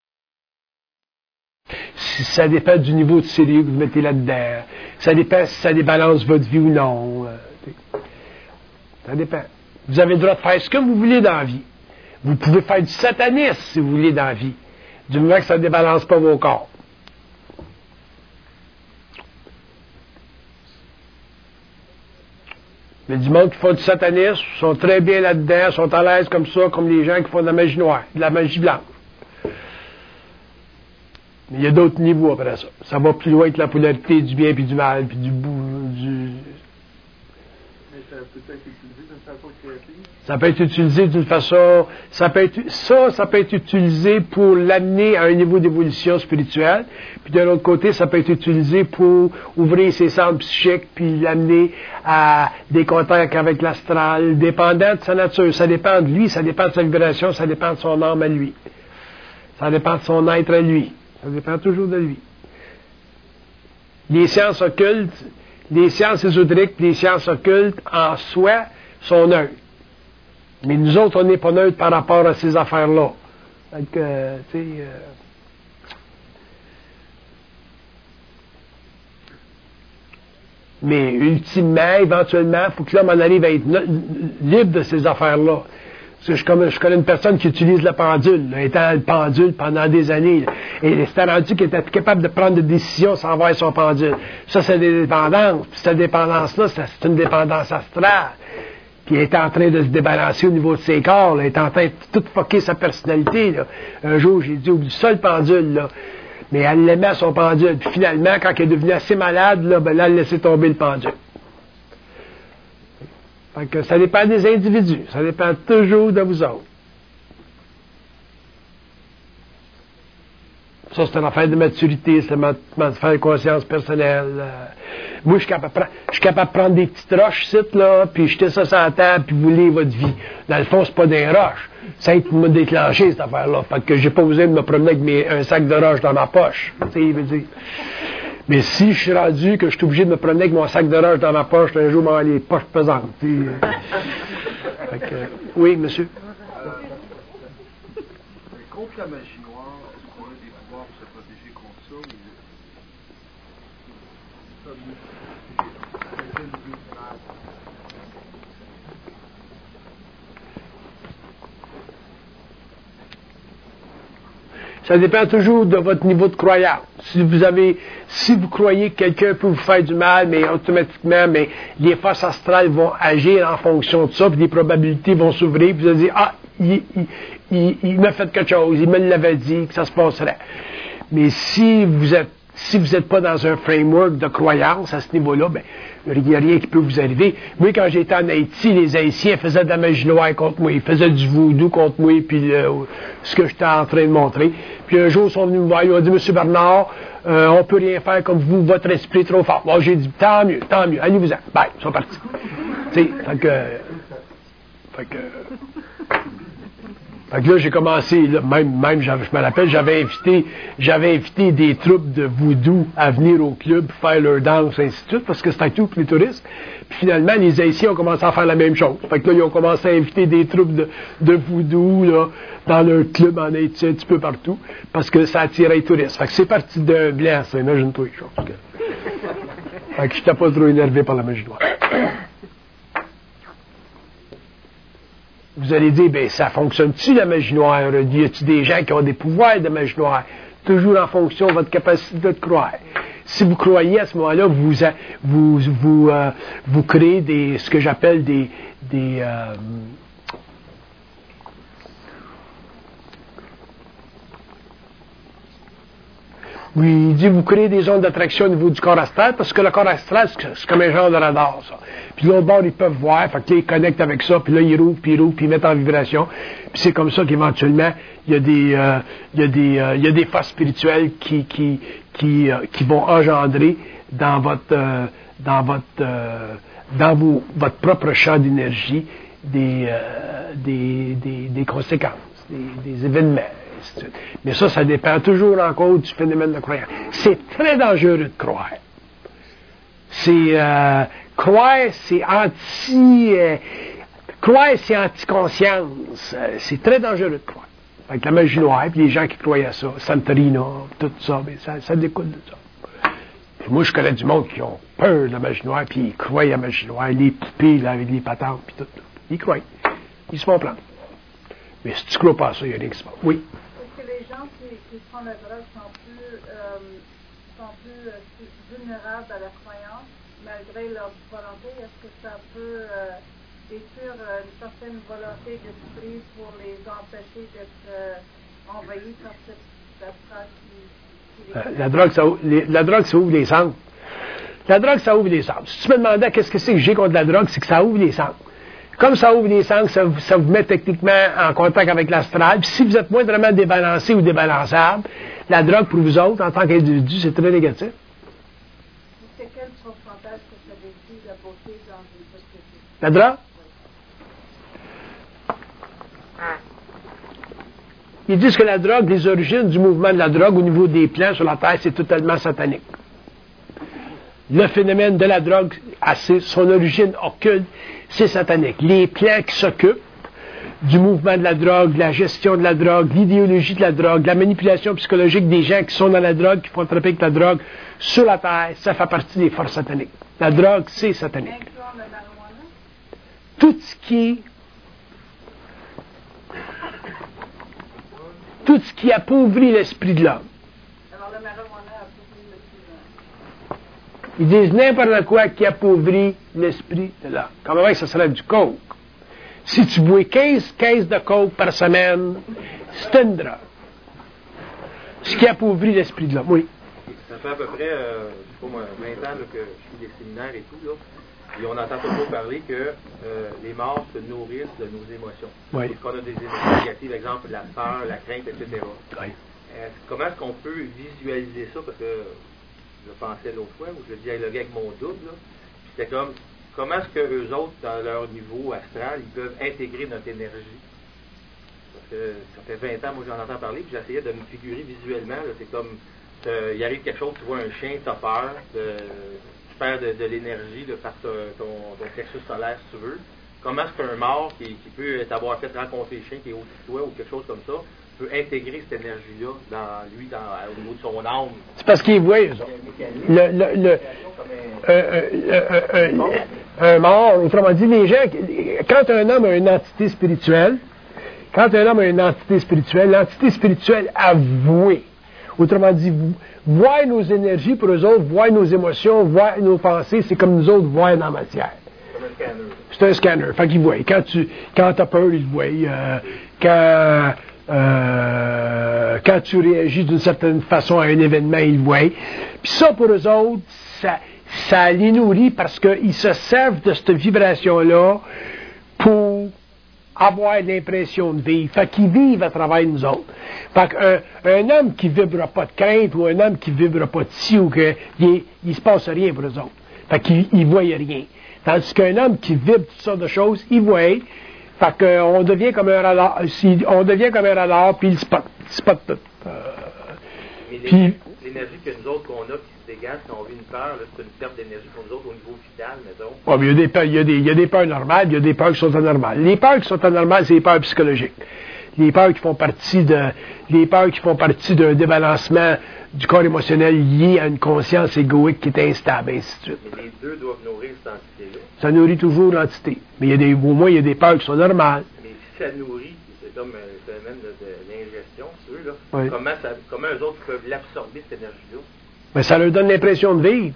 Ça dépend du niveau de sérieux que vous mettez là-dedans. Ça dépend si ça débalance votre vie ou non. Ça dépend. Vous avez le droit de faire ce que vous voulez dans la vie. Vous pouvez faire du satanisme si vous voulez dans la vie. Du moment que ça ne débalance pas vos corps. Mais du monde qui font du satanisme sont très bien là-dedans, sont à l'aise comme ça, comme les gens qui font de la magie noire, de la magie blanche. Mais il y a d'autres niveaux après ça. Ça va plus loin que la polarité du bien puis du mal, puis du bout, du... Mais ça peut être utilisé d'une façon créative? Ça peut être utilisé d'une façon... Ça, peut être, ça, ça peut être utilisé pour l'amener à un niveau d'évolution spirituelle. Puis de l'autre côté, ça peut être utilisé pour ouvrir ses centres psychiques puis l'amener à des contacts avec l'astral, dépendant de sa nature. Ça dépend de lui, ça dépend de sa vibration, ça dépend de son âme à lui. Ça dépend de son être à lui. Ça dépend toujours de lui. Les sciences occultes, les sciences ésotériques, les sciences occultes, en soi, sont neutres. Mais nous autres, on n'est pas neutres par rapport à ces affaires-là. Donc, euh, tu sais... Euh... Mais, ultimement, éventuellement, il faut que l'homme en arrive à être no- libre de ces affaires-là. Parce que je connais, je connais une personne qui utilise la pendule, là, étant le pendule pendant des années. Là, et c'était rendu qu'il était capable de prendre des décisions sans voir son pendule. Ça, c'est des dépendances. Puis cette dépendance-là, ça, c'est une dépendance astrale. Puis elle est en train de se débalancer au niveau de ses corps. Là. Elle est en train de tout fucker sa personnalité. Là. Un jour, j'ai dit, oublie ça le pendule. Là. Mais elle l'aimait son pendule. Puis finalement, quand elle est devenue assez malade, là, ben là, elle a laissé tomber le pendule. Fait que ça dépend des individus. Ça dépend toujours de vous autres. Ça, c'est une affaire de maturité, c'est une affaire de conscience personnelle. Euh, moi, je suis capable, je suis capable de prendre des petites roches, ici, là, puis jeter ça sur la table, puis vous lire votre vie. Dans le fond, c'est pas des roches. Ça m'a déclenché, cette affaire-là. Fait que j'ai pas osé de me promener avec mes, un sac de roches dans ma poche. Tu sais, il veut dire. Mais si je suis rendu que je suis obligé de me promener avec mon sac de roches dans ma poche, un jour, m'en les poches pesantes. Tu sais. Fait que, oui, monsieur. Euh, contre la magie noire, est-ce qu'on a des pouvoirs pour se protéger contre ça? Ou... Ça dépend toujours de votre niveau de croyance. Si vous avez, si vous croyez que quelqu'un peut vous faire du mal, mais automatiquement, mais les forces astrales vont agir en fonction de ça, puis les probabilités vont s'ouvrir, puis vous allez dire, ah, il, il, il, il m'a fait quelque chose, il me l'avait dit que ça se passerait. Mais si vous êtes, si vous n'êtes pas dans un framework de croyance à ce niveau-là, ben, il n'y a rien qui peut vous arriver. Moi, quand j'étais en Haïti, les Haïtiens faisaient de la magie noire contre moi. Ils faisaient du voodoo contre moi, puis euh, ce que j'étais en train de montrer. Puis un jour, ils sont venus me voir, ils ont dit, Monsieur Bernard, euh, on peut rien faire comme vous, votre esprit est trop fort. Moi, j'ai dit, tant mieux, tant mieux, allez-vous-en. Bye, ils sont partis. Tu sais, fait que... Fait que... Fait que là, j'ai commencé, là, même, même, je me rappelle, j'avais invité, j'avais invité des troupes de voodoo à venir au club faire leur danse, ainsi de suite, parce que c'était tout pour les touristes. Puis finalement, les Haïtiens ont commencé à faire la même chose. Fait que là, ils ont commencé à inviter des troupes de, de voodoo, là, dans leur club en Haïti, un petit peu partout, parce que ça attirait les touristes. Fait que c'est parti d'un blanc, ça, imagine-toi les choses. Fait que j'étais pas trop énervé par la magie noire. Vous allez dire, ben, ça fonctionne-tu, la magie noire? Y a-t-il des gens qui ont des pouvoirs de magie noire? Toujours en fonction de votre capacité de croire. Si vous croyez à ce moment-là, vous, vous, vous, euh, vous créez des, ce que j'appelle des, des, euh, oui, il dit, vous créez des zones d'attraction au niveau du corps astral, parce que le corps astral, c'est comme un genre de radar, ça. Puis l'autre bord, ils peuvent voir, fait que là, ils connectent avec ça, puis là, ils rouvrent, puis ils rouvrent, puis ils mettent en vibration. Puis c'est comme ça qu'éventuellement, il y a des, euh, il y a des, euh, il y a des forces spirituelles qui, qui, qui, euh, qui vont engendrer dans votre, euh, dans votre, euh, dans vos, votre propre champ d'énergie des, euh, des, des, des conséquences, des, des événements. Mais ça, ça dépend toujours encore du phénomène de croyance. C'est très dangereux de croire. C'est euh, croire, c'est anti, euh, croire, c'est anti-conscience. Euh, c'est très dangereux de croire. Avec la magie noire, puis les gens qui croyaient à ça, Santorino, tout ça, mais ça, ça découle de ça. Puis moi, je connais du monde qui ont peur de la magie noire, puis ils croient à la magie noire, les poupées là, avec les patentes, puis tout. Ils croient. Ils se font prendre. Mais si tu ne crois pas à ça, il y a rien qui se passe. Oui. Est-ce que les gens qui qui, qui prennent la drogue sont plus, euh, sont plus euh, vulnérables à la croyance, malgré leur volonté. Est-ce que ça peut euh, détruire euh, une certaine volonté d'esprit pour les empêcher d'être euh, envahis par cette, cette drogue qui, qui les... Euh, la drogue, ça, les, la drogue, ça ouvre les centres. La drogue, ça ouvre les centres. Si tu me demandais qu'est-ce que c'est que j'ai contre la drogue, c'est que ça ouvre les centres. Comme ça ouvre les centres, ça, ça vous met techniquement en contact avec l'astral. Puis si vous êtes moindrement débalancé ou débalançable, la drogue, pour vous autres, en tant qu'individu, c'est très négatif. C'est quel pourcentage que ça détruit la beauté dans une société? La drogue? Ils disent que la drogue, les origines du mouvement de la drogue au niveau des plans sur la Terre, c'est totalement satanique. Le phénomène de la drogue, à son origine occulte, c'est satanique. Les plans qui s'occupent du mouvement de la drogue, de la gestion de la drogue, l'idéologie de la drogue, la manipulation psychologique des gens qui sont dans la drogue, qui font attraper avec la drogue sur la Terre, ça fait partie des forces sataniques. La drogue, c'est satanique. Tout ce qui tout ce qui appauvrit l'esprit de l'homme. Alors le marijuana appauvrit l'esprit de l'homme. Ils disent n'importe quoi qui appauvrit l'esprit de l'homme. Comme avec, ça serait du coke. Si tu bois quinze caisses de coke par semaine, c'est une drogue. Ce qui appauvrit l'esprit de l'homme, oui. Ça fait à peu près, euh, je sais pas moi, vingt ans là, que je suis des séminaires et tout, là. Et on entend toujours parler que euh, les morts se nourrissent de nos émotions. Oui. Et qu'on a des émotions négatives, par exemple la peur, la crainte, et cetera. Oui. Euh, comment est-ce qu'on peut visualiser ça? Parce que je pensais l'autre fois, où je dialoguais avec mon double, là. C'était comme, comment est-ce qu'eux autres, dans leur niveau astral, ils peuvent intégrer notre énergie? Parce que ça fait vingt ans, moi j'en entends parler, puis j'essayais de me figurer visuellement, là, c'est comme, euh, il arrive quelque chose, tu vois un chien, t'as peur, de, tu perds de, de l'énergie de par ton, ton, ton plexus solaire, si tu veux. Comment est-ce qu'un mort qui, qui peut t'avoir fait rencontrer le chien qui est au-dessus de toi ou quelque chose comme ça, peut intégrer cette énergie-là dans lui, dans, au niveau de son âme? C'est parce qu'ils voient, eux autres. Le, le, le, euh, euh, euh, euh, un mort, autrement dit, les gens, quand un homme a une entité spirituelle, quand un homme a une entité spirituelle, l'entité spirituelle avouée, autrement dit, voir nos énergies pour eux autres, voir nos émotions, voir nos pensées, c'est comme nous autres voir dans la matière. C'est un scanner. Fait qu'ils voient. Quand tu quand as peur, ils le voient. Euh, quand, euh, quand tu réagis d'une certaine façon à un événement, ils le voient. Puis ça, pour eux autres, ça, ça les nourrit parce qu'ils se servent de cette vibration-là pour avoir l'impression de vivre. Fait qu'ils vivent à travers nous autres. Fait qu'un un homme qui vibre pas de crainte ou un homme qui vibre pas de ci ou que il, il se passe rien pour eux autres. Fait qu'ils ne voient rien. Tandis qu'un homme qui vibre toutes sortes de choses, il voit. Fait qu'on devient comme un radar. On devient comme un radar, puis il spot. Il spot tout. Euh, Mais puis, l'énergie que nous autres qu'on a qui se dégage quand on vit une peur, là, c'est une perte d'énergie pour nous autres au niveau vital, mettons. ouais, mais il y a des peurs, il y a des, il y a des peurs normales, il y a des peurs qui sont anormales. Les peurs qui sont anormales, c'est les peurs psychologiques. Les peurs qui font partie de, les peurs qui font partie d'un débalancement du corps émotionnel lié à une conscience égoïque qui est instable, ainsi de suite. Mais les deux doivent nourrir cette entité-là. Ça nourrit toujours l'entité. Mais il y a des, au moins, il y a des peurs qui sont normales. Mais si ça nourrit, c'est comme un phénomène de, de l'ingestion, si tu veux, là. Oui. Comment, ça, comment eux autres peuvent l'absorber, cette énergie-là? Mais ça leur donne l'impression de vivre.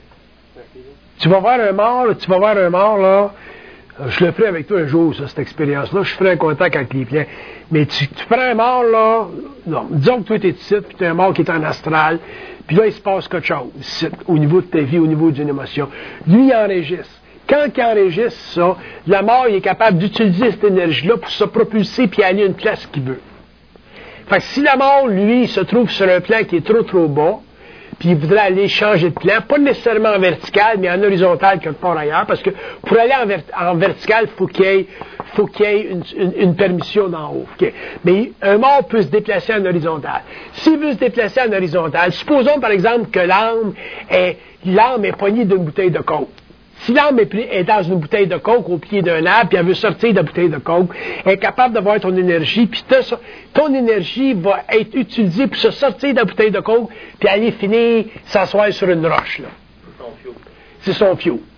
Tu vas voir un mort, là, tu vas voir un mort, là. Je le ferai avec toi un jour, ça, cette expérience-là. Je ferai un contact avec les clients. Mais tu, tu prends un mort, là. Non, disons que toi, tu es ici, puis tu as un mort qui est en astral. Puis là, il se passe quelque chose, ici, au niveau de ta vie, au niveau d'une émotion. Lui, il enregistre. Quand il enregistre ça, la mort, il est capable d'utiliser cette énergie-là pour se propulser puis aller à une place qu'il veut. Fait que si la mort, lui, se trouve sur un plan qui est trop, trop bas, puis il voudrait aller changer de plan, pas nécessairement en vertical, mais en horizontal quelque part ailleurs, parce que pour aller en, vert- en vertical, faut qu'il y ait, faut qu'il y ait une, une, une permission d'en haut. Okay? Mais un mort peut se déplacer en horizontal. S'il veut se déplacer en horizontal, supposons par exemple que l'âme est, l'âme est poignée d'une bouteille de coke. Si l'âme est, est dans une bouteille de coke au pied d'un arbre, puis elle veut sortir de la bouteille de coke, elle est capable d'avoir ton énergie, puis ton énergie va être utilisée pour se sortir de la bouteille de coke, puis aller finir s'asseoir sur une roche. Là. C'est son fio. C'est son fio.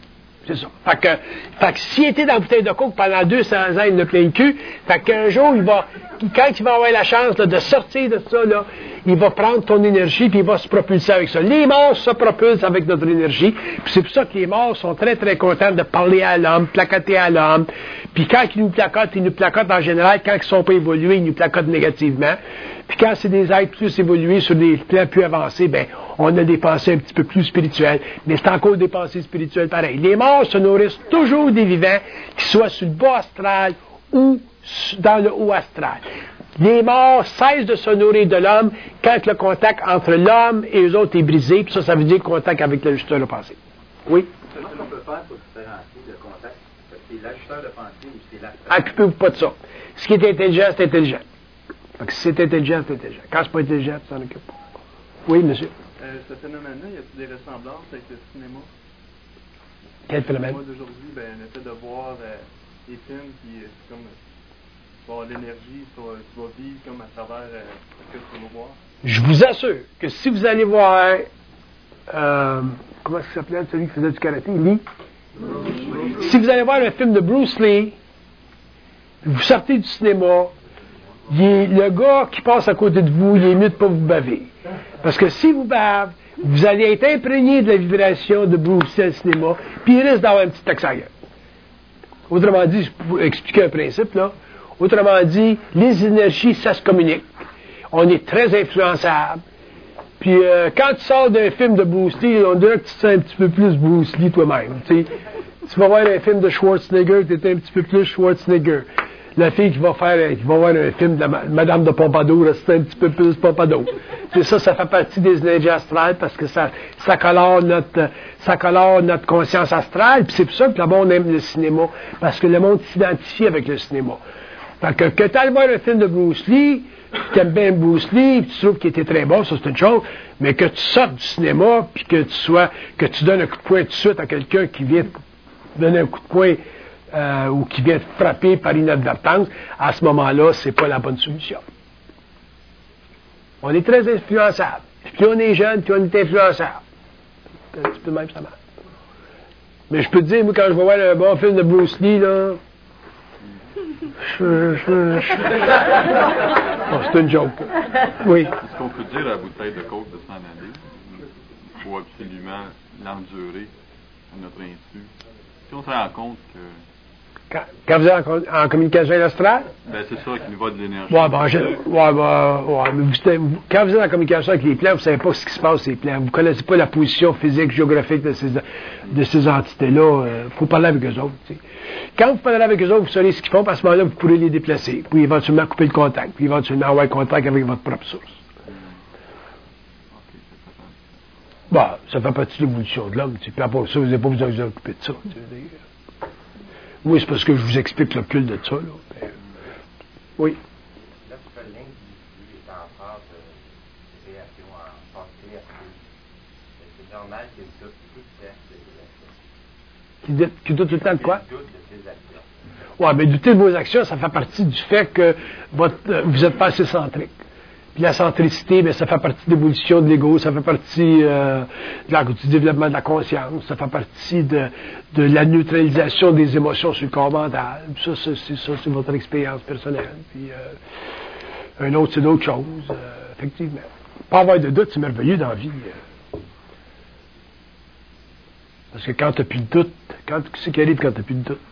C'est ça. Fait que, fait que s'il était dans la bouteille de coke pendant deux cents ans, il l'a plein le cul, fait qu'un jour, il va, quand il va avoir la chance là, de sortir de ça, là, il va prendre ton énergie puis il va se propulser avec ça. Les morts se propulsent avec notre énergie. Puis c'est pour ça que les morts sont très, très contents de parler à l'homme, placoter à l'homme. Puis quand ils nous placotent, ils nous placotent en général, quand ils ne sont pas évolués, ils nous placotent négativement. Puis quand c'est des êtres plus évolués sur des plans plus avancés, ben on a des pensées un petit peu plus spirituelles. Mais c'est encore des pensées spirituelles pareil. Les morts se nourrissent toujours des vivants, qu'ils soient sur le bas astral ou dans le haut astral. Les morts cessent de se nourrir de l'homme quand le contact entre l'homme et eux autres est brisé, puis ça, ça veut dire contact avec l'ajusteur de pensée. Oui? Comment on peut faire pour différencier le contact? C'est l'ajusteur de pensée ou c'est l'astral? Ah, occupez-vous pas de ça. Ce qui est intelligent, c'est intelligent. Fait que si c'est intelligent, c'est intelligent. Quand c'est pas intelligent, tu t'en occupes pas. Oui, monsieur? Euh, ce phénomène-là, y a-t-il des ressemblances avec le cinéma? Quel phénomène? Moi d'aujourd'hui, ben, le fait de voir euh, les films, puis euh, c'est comme... Tu vas avoir l'énergie, tu vas, tu vas vivre comme à travers euh, ce que tu vas voir. Je vous assure que si vous allez voir, euh, comment ça s'appelait celui qui faisait du karaté, Lee? Si vous allez voir un film de Bruce Lee, vous sortez du cinéma, il est, le gars qui passe à côté de vous, il est mieux de ne pas vous baver. Parce que si vous bavez, vous allez être imprégné de la vibration de Bruce Lee au cinéma, puis il risque d'avoir un petit accent. Autrement dit, pour expliquer un principe, là, autrement dit, les énergies, ça se communique. On est très influençable. Puis euh, quand tu sors d'un film de Bruce Lee, on dirait que tu te sens un petit peu plus Bruce Lee toi-même. Tu sais. Tu vas voir un film de Schwarzenegger, tu es un petit peu plus Schwarzenegger. La fille qui va faire, qui va voir un film de la, Madame de Pompadour, c'est un petit peu plus Pompadour. C'est ça, ça fait partie des énergies astrales parce que ça, ça colore notre, ça colore notre conscience astrale. Puis c'est pour ça que le monde aime le cinéma, parce que le monde s'identifie avec le cinéma. Fait que, que tu ailles voir un film de Bruce Lee, tu aimes bien Bruce Lee, puis tu trouves qu'il était très bon, ça c'est une chose, mais que tu sortes du cinéma, puis que tu sois, que tu donnes un coup de poing tout de suite à quelqu'un qui vient te donner un coup de poing euh, ou qui vient te frapper par inadvertance, à ce moment-là, c'est pas la bonne solution. On est très influençable. Plus on est jeune, plus on est influençable. C'est un petit peu même ça marche. Mais je peux te dire, moi, quand je vais voir un bon film de Bruce Lee, là, Je, je, je... Oh, c'est une joke. Oui. Est-ce qu'on peut dire à la bouteille de coke de s'en aller? Il faut absolument l'endurer à notre insu. Si on se rend compte que... Quand, quand vous êtes en, en communication astrale? Ben, c'est ça qui nous va de l'énergie. Ouais, ben, je, ouais, ben, ouais, mais vous, vous, quand vous êtes en communication avec les plans, vous ne savez pas ce qui se passe, ces plans. Vous ne connaissez pas la position physique, géographique de ces, de ces entités-là. Il euh, faut parler avec eux autres. T'sais. Quand vous parlez avec eux autres, vous saurez ce qu'ils font, puis à ce moment-là, vous pourrez les déplacer, puis éventuellement couper le contact, puis éventuellement avoir contact avec votre propre source. Bon, ça fait partie de l'évolution de l'homme. Puis après ça, vous n'avez pas besoin de vous occuper de ça. Oui, c'est parce que je vous explique le culte de ça. Là. Mais, oui. Là, tu fais le lien qui est en phase de création en phase créative. C'est normal qu'il doute tout le temps de ses actions. Qui doute tout le temps de quoi? Il doute de ses actions. Oui, mais douter de vos actions, ça fait partie du fait que votre, euh, vous êtes pas assez centrique. Puis la centricité, bien, ça fait partie de l'évolution de l'ego, ça fait partie euh, de la, du développement de la conscience, ça fait partie de, de la neutralisation des émotions sur le corps mental. Ça, c'est, c'est, ça, c'est votre expérience personnelle. Puis euh, un autre, c'est d'autres choses, euh, effectivement. Pas avoir de doute, c'est merveilleux dans la vie. Euh. Parce que quand tu n'as plus de doute, quand, qu'est-ce qui arrive quand tu n'as plus de doute?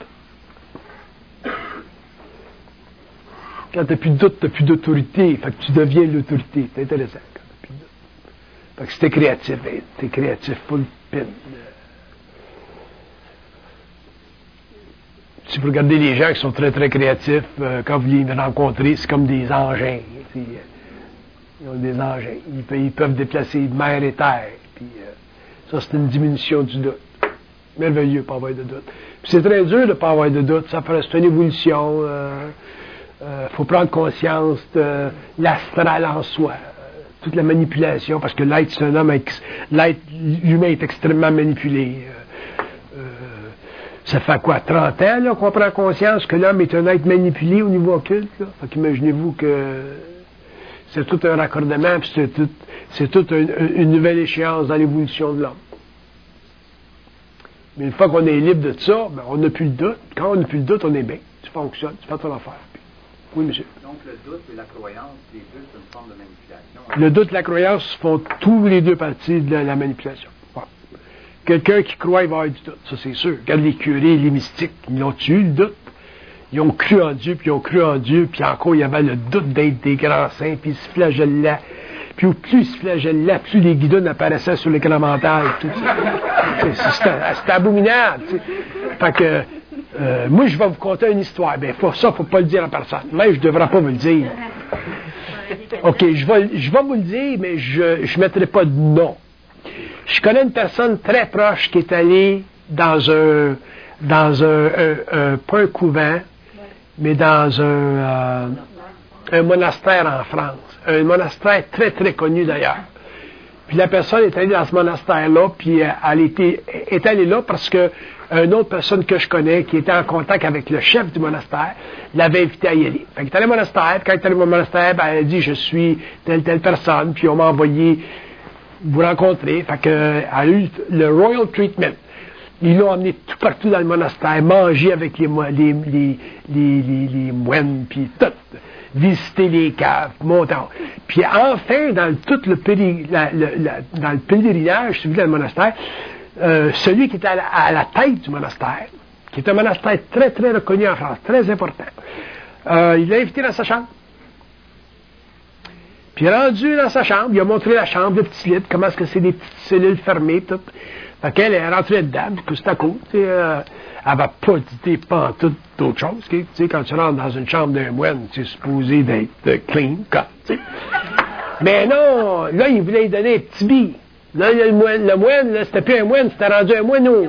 Quand tu n'as plus de doute, tu n'as plus d'autorité. Fait que tu deviens l'autorité. C'est intéressant quand tu n'as plus de doute. Fait que si tu es créatif, ben, tu es créatif full pin. Si vous regardez les gens qui sont très, très créatifs, euh, quand vous les rencontrez, c'est comme des engins. T'sais. Ils ont des engins. Ils, pe- ils peuvent déplacer mer et terre. Puis, euh, ça, c'est une diminution du doute. Merveilleux, pas avoir de doute. Puis c'est très dur de ne pas avoir de doute. Ça fait, c'est une évolution. Euh, Il euh, faut prendre conscience de l'astral en soi, euh, toute la manipulation, parce que l'être, c'est un homme, ex- l'être humain est extrêmement manipulé. Euh, euh, ça fait quoi, trente ans là, qu'on prend conscience que l'homme est un être manipulé au niveau occulte? Là? Fait qu'imaginez-vous que c'est tout un raccordement, puis c'est toute c'est tout un, une nouvelle échéance dans l'évolution de l'homme. Mais une fois qu'on est libre de ça, ben, on n'a plus le doute. Quand on n'a plus le doute, on est bien. Tu fonctionnes, tu fais ton affaire. Puis, oui, monsieur. Donc, le doute et la croyance, les deux, c'est une forme de manipulation. Le doute et la croyance font tous les deux parties de la, la manipulation. Ouais. Quelqu'un qui croit, il va avoir du doute, ça c'est sûr. Regarde les curés, les mystiques, ils ont eu le doute. Ils ont cru en Dieu, puis ils ont cru en Dieu, puis encore, il y avait le doute d'être des grands saints, puis ils se flagellaient. Puis plus ils se flagellaient, plus les guidons apparaissaient sur l'écran mental. Tout ça. C'était, c'était abominable. Tu sais. Fait que, euh, moi, je vais vous conter une histoire. Ben, faut, ça, faut pas le dire à personne. Mais je devrais pas vous le dire. OK, je vais, je vais vous le dire, mais je ne mettrai pas de nom. Je connais une personne très proche qui est allée dans un, dans un, un, un pas un couvent, mais dans un, euh, un monastère en France. Un monastère très, très connu d'ailleurs. Puis la personne est allée dans ce monastère-là, puis elle était, est allée là parce que une autre personne que je connais, qui était en contact avec le chef du monastère, l'avait invité à y aller. Fait qu'elle est allée au monastère, puis quand elle est allée au monastère, ben, elle a dit, je suis telle, telle personne, puis on m'a envoyé vous rencontrer. Fait qu'elle a eu le Royal Treatment. Ils l'ont emmené tout partout dans le monastère, manger avec les, les, les, les, les, les moines, puis tout. Visiter les caves, montant. Puis enfin, dans le, tout le, péri, la, la, la, dans le pèlerinage, celui dans le monastère, euh, celui qui était à la, à la tête du monastère, qui est un monastère très, très reconnu en France, très important, euh, il l'a invité dans sa chambre. Puis rendu dans sa chambre, il a montré la chambre, le petit lit, comment est-ce que c'est des petites cellules fermées, tout. Fait qu'elle est rentrée dedans, puis c'était cool, tu sais, euh, elle n'avait pas d'idée pantoute d'autre chose. Tu sais, quand tu rentres dans une chambre d'un moine, tu es supposé d'être clean, cut, tu sais. Mais non, là, il voulait lui donner un petit billet. Là, le moine, le moine là, c'était plus un moine, c'était rendu un moineau.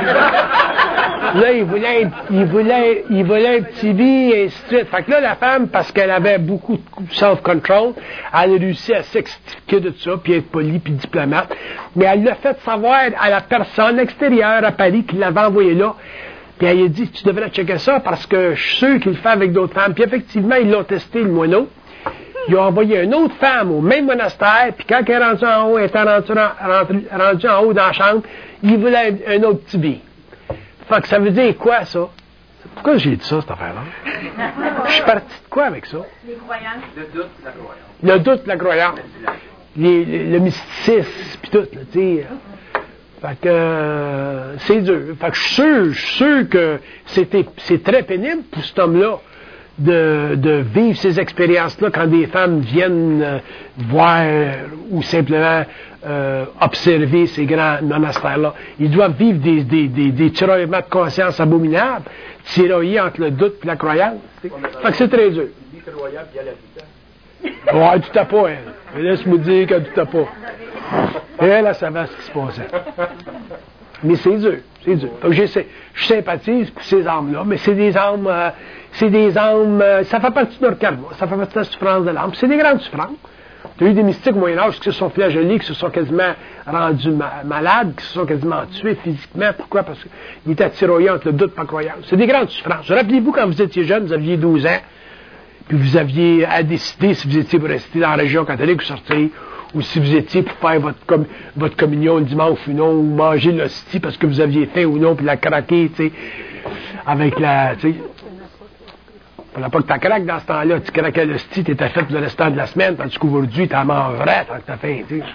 Là, il voulait, il voulait, il voulait un petit billet, et ainsi de suite. Fait que là, la femme, parce qu'elle avait beaucoup de self-control, elle a réussi à s'expliquer de ça, puis être polie, puis diplomate. Mais elle l'a fait savoir à la personne extérieure à Paris qui l'avait envoyé là. Puis elle a dit, tu devrais checker ça, parce que je suis sûr qu'il le fait avec d'autres femmes. Puis effectivement, ils l'ont testé, le moineau. Ils ont envoyé une autre femme au même monastère, puis quand elle est rendue en haut, elle était rendue, rendue, rendue en haut dans la chambre, il voulait un, un autre petit billet. Fait que ça veut dire quoi, ça? Pourquoi j'ai dit ça, cette affaire-là? Je suis parti de quoi avec ça? Les croyances. Le doute, la croyance. Le doute, la croyance. Les, les, le mysticisme, puis tout, là, tu sais. Fait que euh, c'est dur. Fait que je suis sûr, je suis sûr que c'était, c'est très pénible pour cet homme-là de, de vivre ces expériences-là quand des femmes viennent euh, voir ou simplement euh, observer ces grands monastères-là. Ils doivent vivre des, des, des, des tiraillements de conscience abominables, tiraillés entre le doute et la croyance. Fait que c'est très dur. Il dit croyable, il y a la vie. Ouais, tout à pas, elle. Laisse-moi dire qu'elle tout à pas. Et elle, elle savait ce qui se passait. Mais c'est dur, c'est dur. Donc, je sympathise pour ces âmes-là, mais c'est des âmes, euh, c'est des âmes, euh, ça fait partie de leur karma, ça fait partie de la souffrance de l'âme. C'est des grandes souffrances. Tu as eu des mystiques au Moyen-Âge qui se sont flagellés, qui se sont quasiment rendus ma- malades, qui se sont quasiment tués physiquement. Pourquoi? Parce qu'ils étaient tiraillés entre le doute et la croyance. C'est des grandes souffrances. Rappelez-vous, quand vous étiez jeune, vous aviez douze ans, puis vous aviez à décider si vous étiez pour rester dans la région catholique ou sortir, ou si vous étiez pour faire votre, com- votre communion le dimanche ou non, ou manger l'hostie parce que vous aviez faim ou non, puis la craquer, tu sais, avec la, tu sais. Pour la pas que t'as craqué dans ce temps-là, tu craquais l'hostie, t'étais fait pour le restant de la semaine, tandis qu'aujourd'hui, t'en manges vrai tant que t'as faim, tu sais.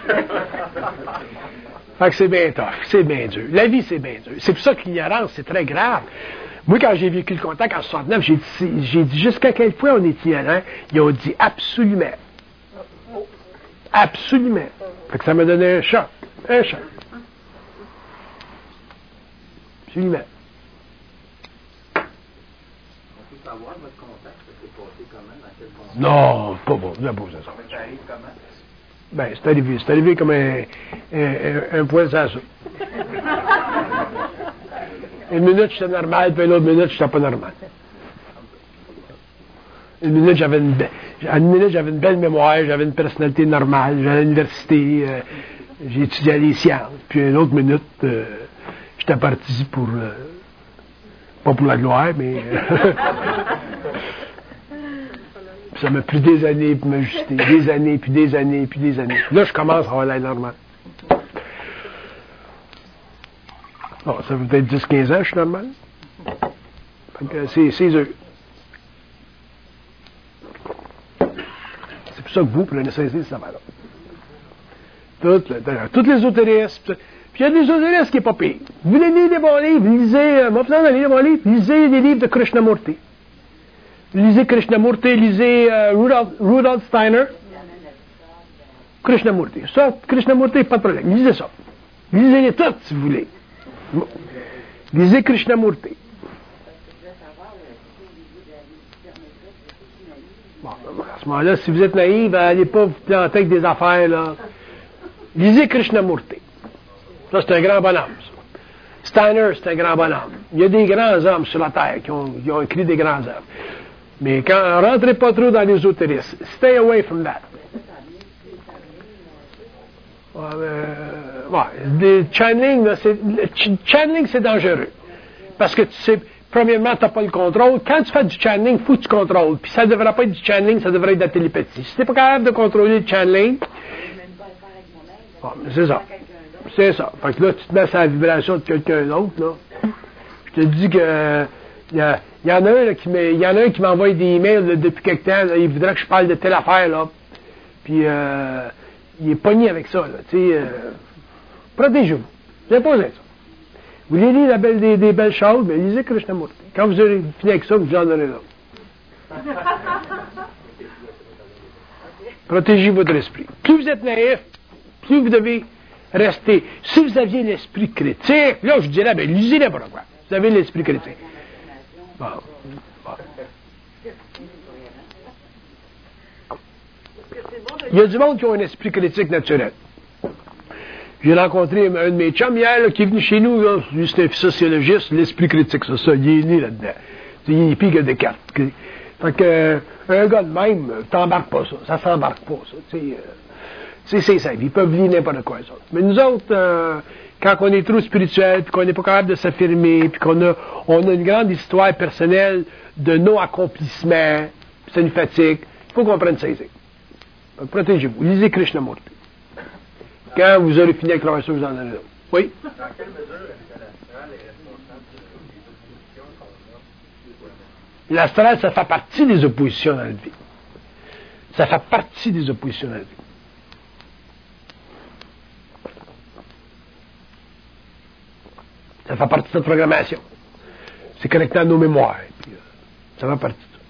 Fait que c'est bien tough, c'est bien dur. La vie, c'est bien dur. C'est pour ça que l'ignorance, c'est très grave. Moi, quand j'ai vécu le contact en soixante-neuf, j'ai dit, j'ai dit jusqu'à quel point on est ignorant. Ils ont dit absolument. Absolument. Fait que ça m'a donné un choc. Un choc. Absolument. On peut savoir votre contact, ça s'est passé comment, dans quel contact? Non, pas bon, c'est pas ça. Ça arrive comment? Ben, c'est arrivé. C'est arrivé comme un, un, un, un poil sans soupe. Une minute, j'étais normal, puis une autre minute, j'étais pas normal. Une minute, j'avais une, be- une minute, j'avais une belle mémoire, j'avais une personnalité normale, j'allais à l'université, euh, j'ai étudié les sciences. Puis une autre minute, euh, j'étais parti pour, euh, pas pour la gloire, mais euh, ça m'a pris des années pour m'ajuster, des années, puis des années, puis des années. Là, je commence à avoir l'air normal. Bon, ça fait peut-être dix quinze ans, je suis normal. Fait que c'est, c'est eux. C'est pour ça que vous prenez saisir cette affaire-là. Toutes, le, toutes les ésotérismes. Puis il y a des ésotérismes qui n'est pas pire. Vous voulez lire des bons livres, lisez, euh, moi, je lire des bons livres, lisez des livres de Krishnamurti. Lisez Krishnamurti, lisez euh, Rudolf, Rudolf Steiner. Krishnamurti. Ça, Krishnamurti, pas de problème. Lisez ça. Lisez-les toutes, si vous voulez. Lisez Krishnamurti. Bon, à ce moment-là, si vous êtes naïf, allez pas vous planter avec des affaires, là. Lisez Krishnamurti. Ça, c'est un grand bonhomme, ça. Steiner, c'est un grand bonhomme. Il y a des grands hommes sur la Terre qui ont, qui ont écrit des grands hommes. Mais quand, rentrez pas trop dans l'ésotérisme. Stay away from that. Euh, ouais, channeling, là, c'est, channeling, c'est dangereux. Parce que tu sais, premièrement, tu n'as pas le contrôle. Quand tu fais du channeling, il faut que tu contrôles. Puis ça ne devrait pas être du channeling, ça devrait être de la télépathie. Si tu n'es pas capable de contrôler le channeling, bon, c'est ça. C'est ça. Fait que là, tu te mets sur la vibration de quelqu'un d'autre, là. Je te dis que il y, y en a un là, qui me, y en a un qui m'envoie des emails là, depuis quelque temps. Là, il voudrait que je parle de telle affaire, là. Puis euh, il est pogné avec ça, là. Tu sais, euh, protégez-vous. J'ai posé ça. Vous lisez la belle, des, des belles choses, mais lisez Krishnamurti. Quand vous aurez fini avec ça, vous en aurez là. Protégez votre esprit. Plus vous êtes naïf, plus vous devez rester. Si vous aviez l'esprit critique, là, je dirais, ben, lisez n'importe quoi. Vous avez l'esprit critique. Bon. Bon. Il y a du monde qui a un esprit critique naturel. J'ai rencontré un de mes chums hier là, qui est venu chez nous, là, c'est un sociologiste, l'esprit critique, c'est ça, il est né là-dedans. Il est pire que Descartes. Fait que, euh, un gars de même, t'embarques pas ça, ça s'embarque pas, ça. Tu sais, euh, c'est, c'est simple, ils peuvent lire n'importe quoi, ça. Mais nous autres, euh, quand on est trop spirituel, puis qu'on n'est pas capable de s'affirmer, puis qu'on a, on a une grande histoire personnelle de non-accomplissement, puis ça nous fatigue, il faut qu'on prenne saisir. Protégez-vous. Lisez Krishnamurti. Quand vous aurez fini avec la ressource, vous en allez là. Oui? Dans quelle mesure est-ce que l'astral est responsable des oppositions qu'on a? L'astral, ça fait partie des oppositions dans la vie. Ça fait partie des oppositions dans la vie. Ça fait partie de notre programmation. C'est connecté à nos mémoires. Puis, euh, ça fait partie de ça.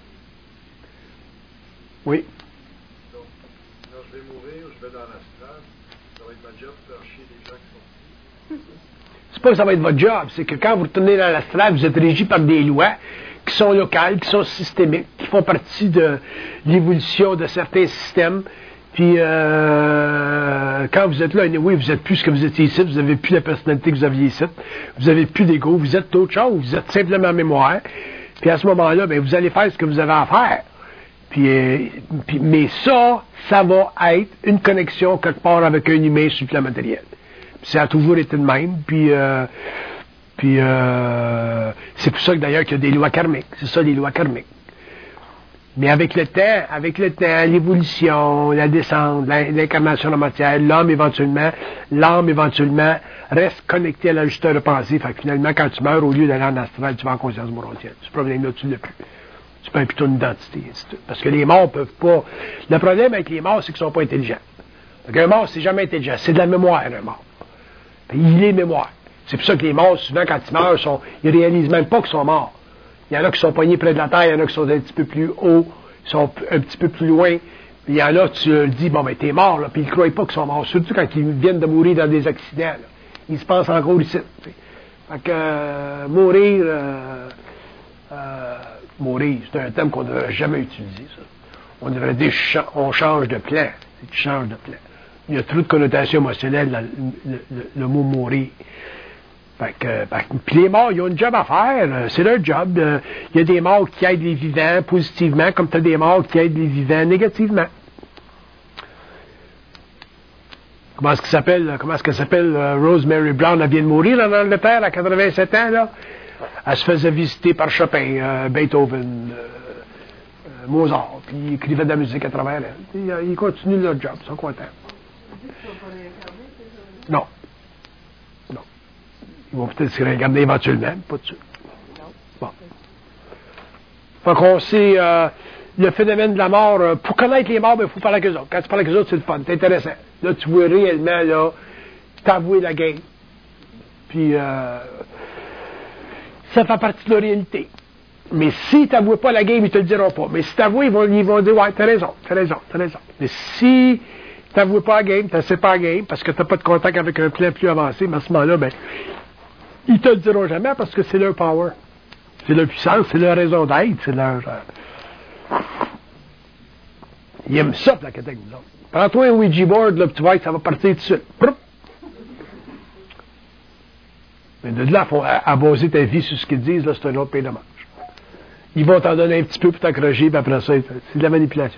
Oui? Donc, quand je vais mourir, je vais dans l'astral. Ça va être ma job de faire chier les gens qui sont ici. C'est pas que ça va être votre job. C'est que quand vous retournez dans l'astral, vous êtes régi par des lois qui sont locales, qui sont systémiques, qui font partie de l'évolution de certains systèmes. Puis, euh, quand vous êtes là, oui, vous êtes plus ce que vous étiez ici, vous n'avez plus la personnalité que vous aviez ici, vous n'avez plus d'ego, vous êtes d'autres choses, vous êtes simplement mémoire. Puis à ce moment-là, ben, vous allez faire ce que vous avez à faire. Puis, euh, puis, mais ça, ça va être une connexion quelque part avec un humain sur le plan matériel. Puis ça a toujours été le même. Puis, euh, puis euh, c'est pour ça que d'ailleurs qu'il y a des lois karmiques. C'est ça, les lois karmiques. Mais avec le temps, avec le temps, l'évolution, la descente, l'incarnation de la matière, l'homme éventuellement, l'âme éventuellement reste connecté à l'ajusteur de pensée. Fait que finalement, quand tu meurs, au lieu d'aller en astral, tu vas en conscience morontienne. Ce problème-là, tu ne l'as plus. Tu perds plutôt une identité. Parce que les morts peuvent pas. Le problème avec les morts, c'est qu'ils ne sont pas intelligents. Donc un mort, c'est jamais intelligent. C'est de la mémoire, un mort. Puis il est mémoire. C'est pour ça que les morts, souvent, quand ils meurent, sont, ils réalisent même pas qu'ils sont morts. Il y en a qui sont poignés près de la terre, il y en a qui sont un petit peu plus haut, ils sont un petit peu plus loin. Il y en a, tu leur dis, bon, ben, t'es mort, là, puis ils ne croient pas qu'ils sont morts. Surtout quand ils viennent de mourir dans des accidents, là. Ils se pensent encore ici. T'sais. Fait que, euh, mourir, euh, euh, mourir, c'est un terme qu'on ne devrait jamais utiliser, ça. On devrait dire, on change de plan. Tu changes de plan. Il y a trop de connotations émotionnelles dans le, le, le, le mot mourir. Fait que, fait que, puis les morts, ils ont un job à faire, c'est leur job. Il y a des morts qui aident les vivants positivement, comme tu as des morts qui aident les vivants négativement. Comment est-ce qu'il s'appelle, comment est-ce qu'elle s'appelle, uh, Rosemary Brown, elle vient de mourir en Angleterre à quatre-vingt-sept ans, là. Elle se faisait visiter par Chopin, euh, Beethoven, euh, euh, Mozart, puis ils écrivaient de la musique à travers elle. Puis, euh, ils continuent leur job, ils sont contents. Non. Ils vont peut-être se réincarner éventuellement, pas de suite. Bon. Fait qu'on sait euh, le phénomène de la mort. Euh, pour connaître les morts, il faut parler avec eux autres. Quand tu parles avec eux autres, c'est le fun, c'est intéressant. Là, tu vois réellement, là, t'avouer la game. Puis, euh, ça fait partie de leur réalité. Mais si tu n'avoues pas la game, ils ne te le diront pas. Mais si tu avoues, ils vont, ils vont dire, ouais, t'as raison, t'as raison, t'as raison. Mais si tu n'avoues pas la game, tu ne sais pas la game, parce que tu n'as pas de contact avec un plan plus avancé, mais à ce moment-là, ben, ils te le diront jamais parce que c'est leur power. C'est leur puissance, c'est leur raison d'être, c'est leur... Euh... Ils aiment ça, la catégorie. Prends-toi un Ouija board, là, puis tu vois que ça va partir tout de suite. Proup. Mais de là, il faut abaser ta vie sur ce qu'ils disent, là, c'est un autre pays de manche. Ils vont t'en donner un petit peu pour t'accrocher, puis après ça, c'est de la manipulation.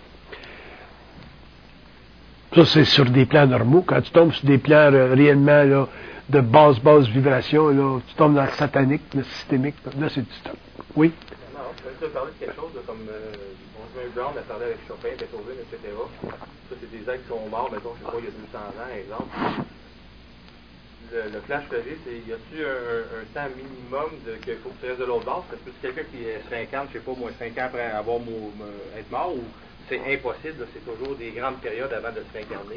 Ça, c'est sur des plans normaux. Quand tu tombes sur des plans euh, réellement là, de basse, basse vibration, là, tu tombes dans le satanique, le systémique, là, c'est du stop. Oui? Non, tu veux parler de quelque chose, là, comme euh, on Brown a parlé avec Chopin, Beethoven, et cetera. Ça, c'est des êtres qui sont morts, mettons, je sais pas, il y a deux cents ans, exemple. Le, le flash que j'ai, c'est, y a-t-il un, un temps minimum de, qu'il faut que tu restes de l'autre bord? Parce que c'est quelqu'un qui se réincarne, je sais pas, moi, cinq ans après avoir mou, me, être mort, ou c'est impossible, là, c'est toujours des grandes périodes avant de se réincarner?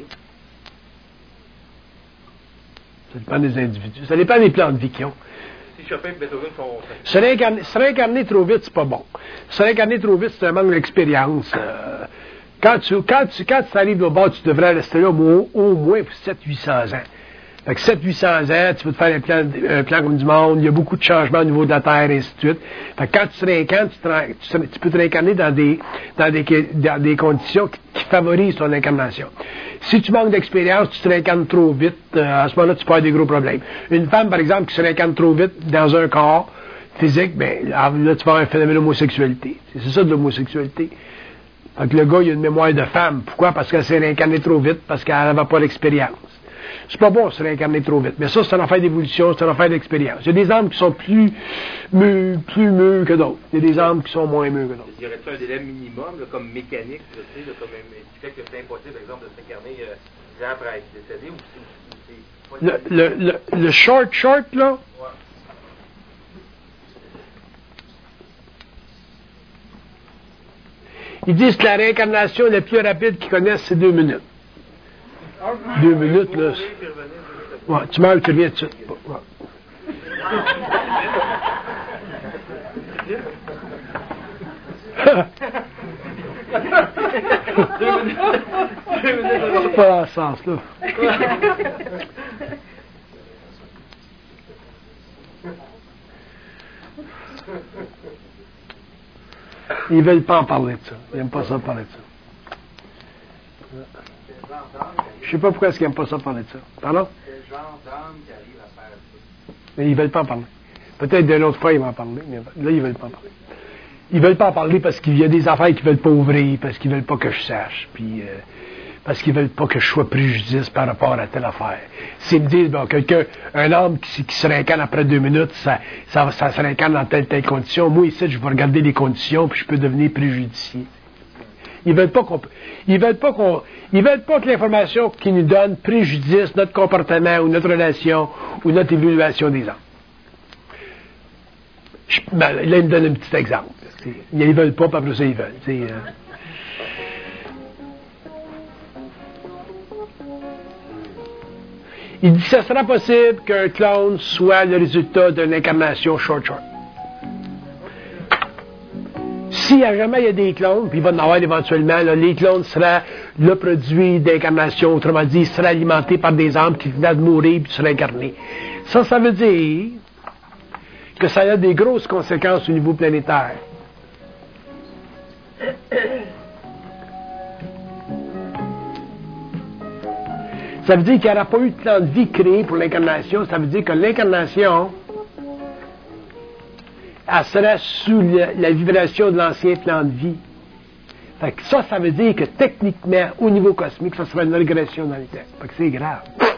Ça dépend des individus. Ça dépend des plans de vie qu'ils ont. Si Chopin et Beethoven sont... Se réincarner, se réincarner trop vite, c'est pas bon. Se réincarner trop vite, c'est un manque d'expérience. Euh, quand tu, quand tu, quand tu arrives au bord, tu devrais rester là au, au moins pour sept à huit cents ans. Fait que sept à huit cents ans, tu peux te faire un plan, un plan comme du monde, il y a beaucoup de changements au niveau de la Terre, et ainsi de suite. Fait que quand tu te réincarnes, tu, te, tu, tu peux te réincarner dans des, dans des, dans des conditions qui, qui favorisent ton incarnation. Si tu manques d'expérience, tu te réincarnes trop vite, euh, à ce moment-là, tu peux avoir des gros problèmes. Une femme, par exemple, qui se réincarne trop vite dans un corps physique, ben là, tu vas avoir un phénomène d'homosexualité. C'est, c'est ça de l'homosexualité. Fait que le gars, il a une mémoire de femme. Pourquoi? Parce qu'elle s'est réincarnée trop vite, parce qu'elle n'avait pas l'expérience. C'est pas bon de se réincarner trop vite. Mais ça, c'est une affaire d'évolution, c'est une affaire d'expérience. Il y a des âmes qui sont plus mûres, plus mûres que d'autres. Il y a des âmes qui sont moins mûres que d'autres. Y aurait-il un délai minimum, là, comme mécanique, là, tu sais, là, comme, qui fait que c'est impossible, par exemple, de s'incarner euh, dix ans après être décédé, ou c'est... Le, le, le, le short, short, là... Ouais. Ils disent que la réincarnation la plus rapide qu'ils connaissent, c'est deux minutes. Deux minutes, là. Ouais, tu meurs, tu reviens tout de suite. Ouais. C'est pas dans ce sens-là. Ils veulent pas en parler de ça. Ils n'aiment pas ça parler de ça. Je sais pas pourquoi est-ce qu'ils n'aiment pas ça parler de ça. Pardon? Quel genre d'âme qui arrive à faire ça? Mais ils veulent pas en parler. Peut-être d'une autre fois, ils vont en parler, mais là, ils veulent pas en parler. Ils veulent pas en parler parce qu'il y a des affaires qu'ils veulent pas ouvrir, parce qu'ils veulent pas que je sache, puis euh, parce qu'ils veulent pas que je sois préjudice par rapport à telle affaire. S'ils me disent, bon, quelqu'un, un homme qui, qui se réincarne après deux minutes, ça, ça, ça se réincarne dans telle, telle condition, moi, ici, je vais regarder les conditions, puis je peux devenir préjudicié. Ils veulent pas qu'on, ils veulent pas qu'on, ils veulent pas que l'information qu'ils nous donnent préjudice notre comportement ou notre relation ou notre évaluation des hommes. Je, ben, là, ils me donnent un petit exemple. T'sais. Ils veulent pas, puis après ça, ils veulent. Euh. Il dit que ce sera possible qu'un clone soit le résultat d'une incarnation short-short. Si jamais il y a des clones, puis il va en avoir éventuellement, là, les clones seraient le produit d'incarnation, autrement dit, ils seraient alimentés par des âmes qui venaient de mourir puis seraient incarnés. Ça, ça veut dire que ça a des grosses conséquences au niveau planétaire. Ça veut dire qu'il n'y aura pas eu de plan de vie créé pour l'incarnation. Ça veut dire que l'incarnation, elle serait sous le, la vibration de l'ancien plan de vie. Fait que ça, ça veut dire que techniquement, au niveau cosmique, ça serait une régression dans le temps. Fait que c'est grave.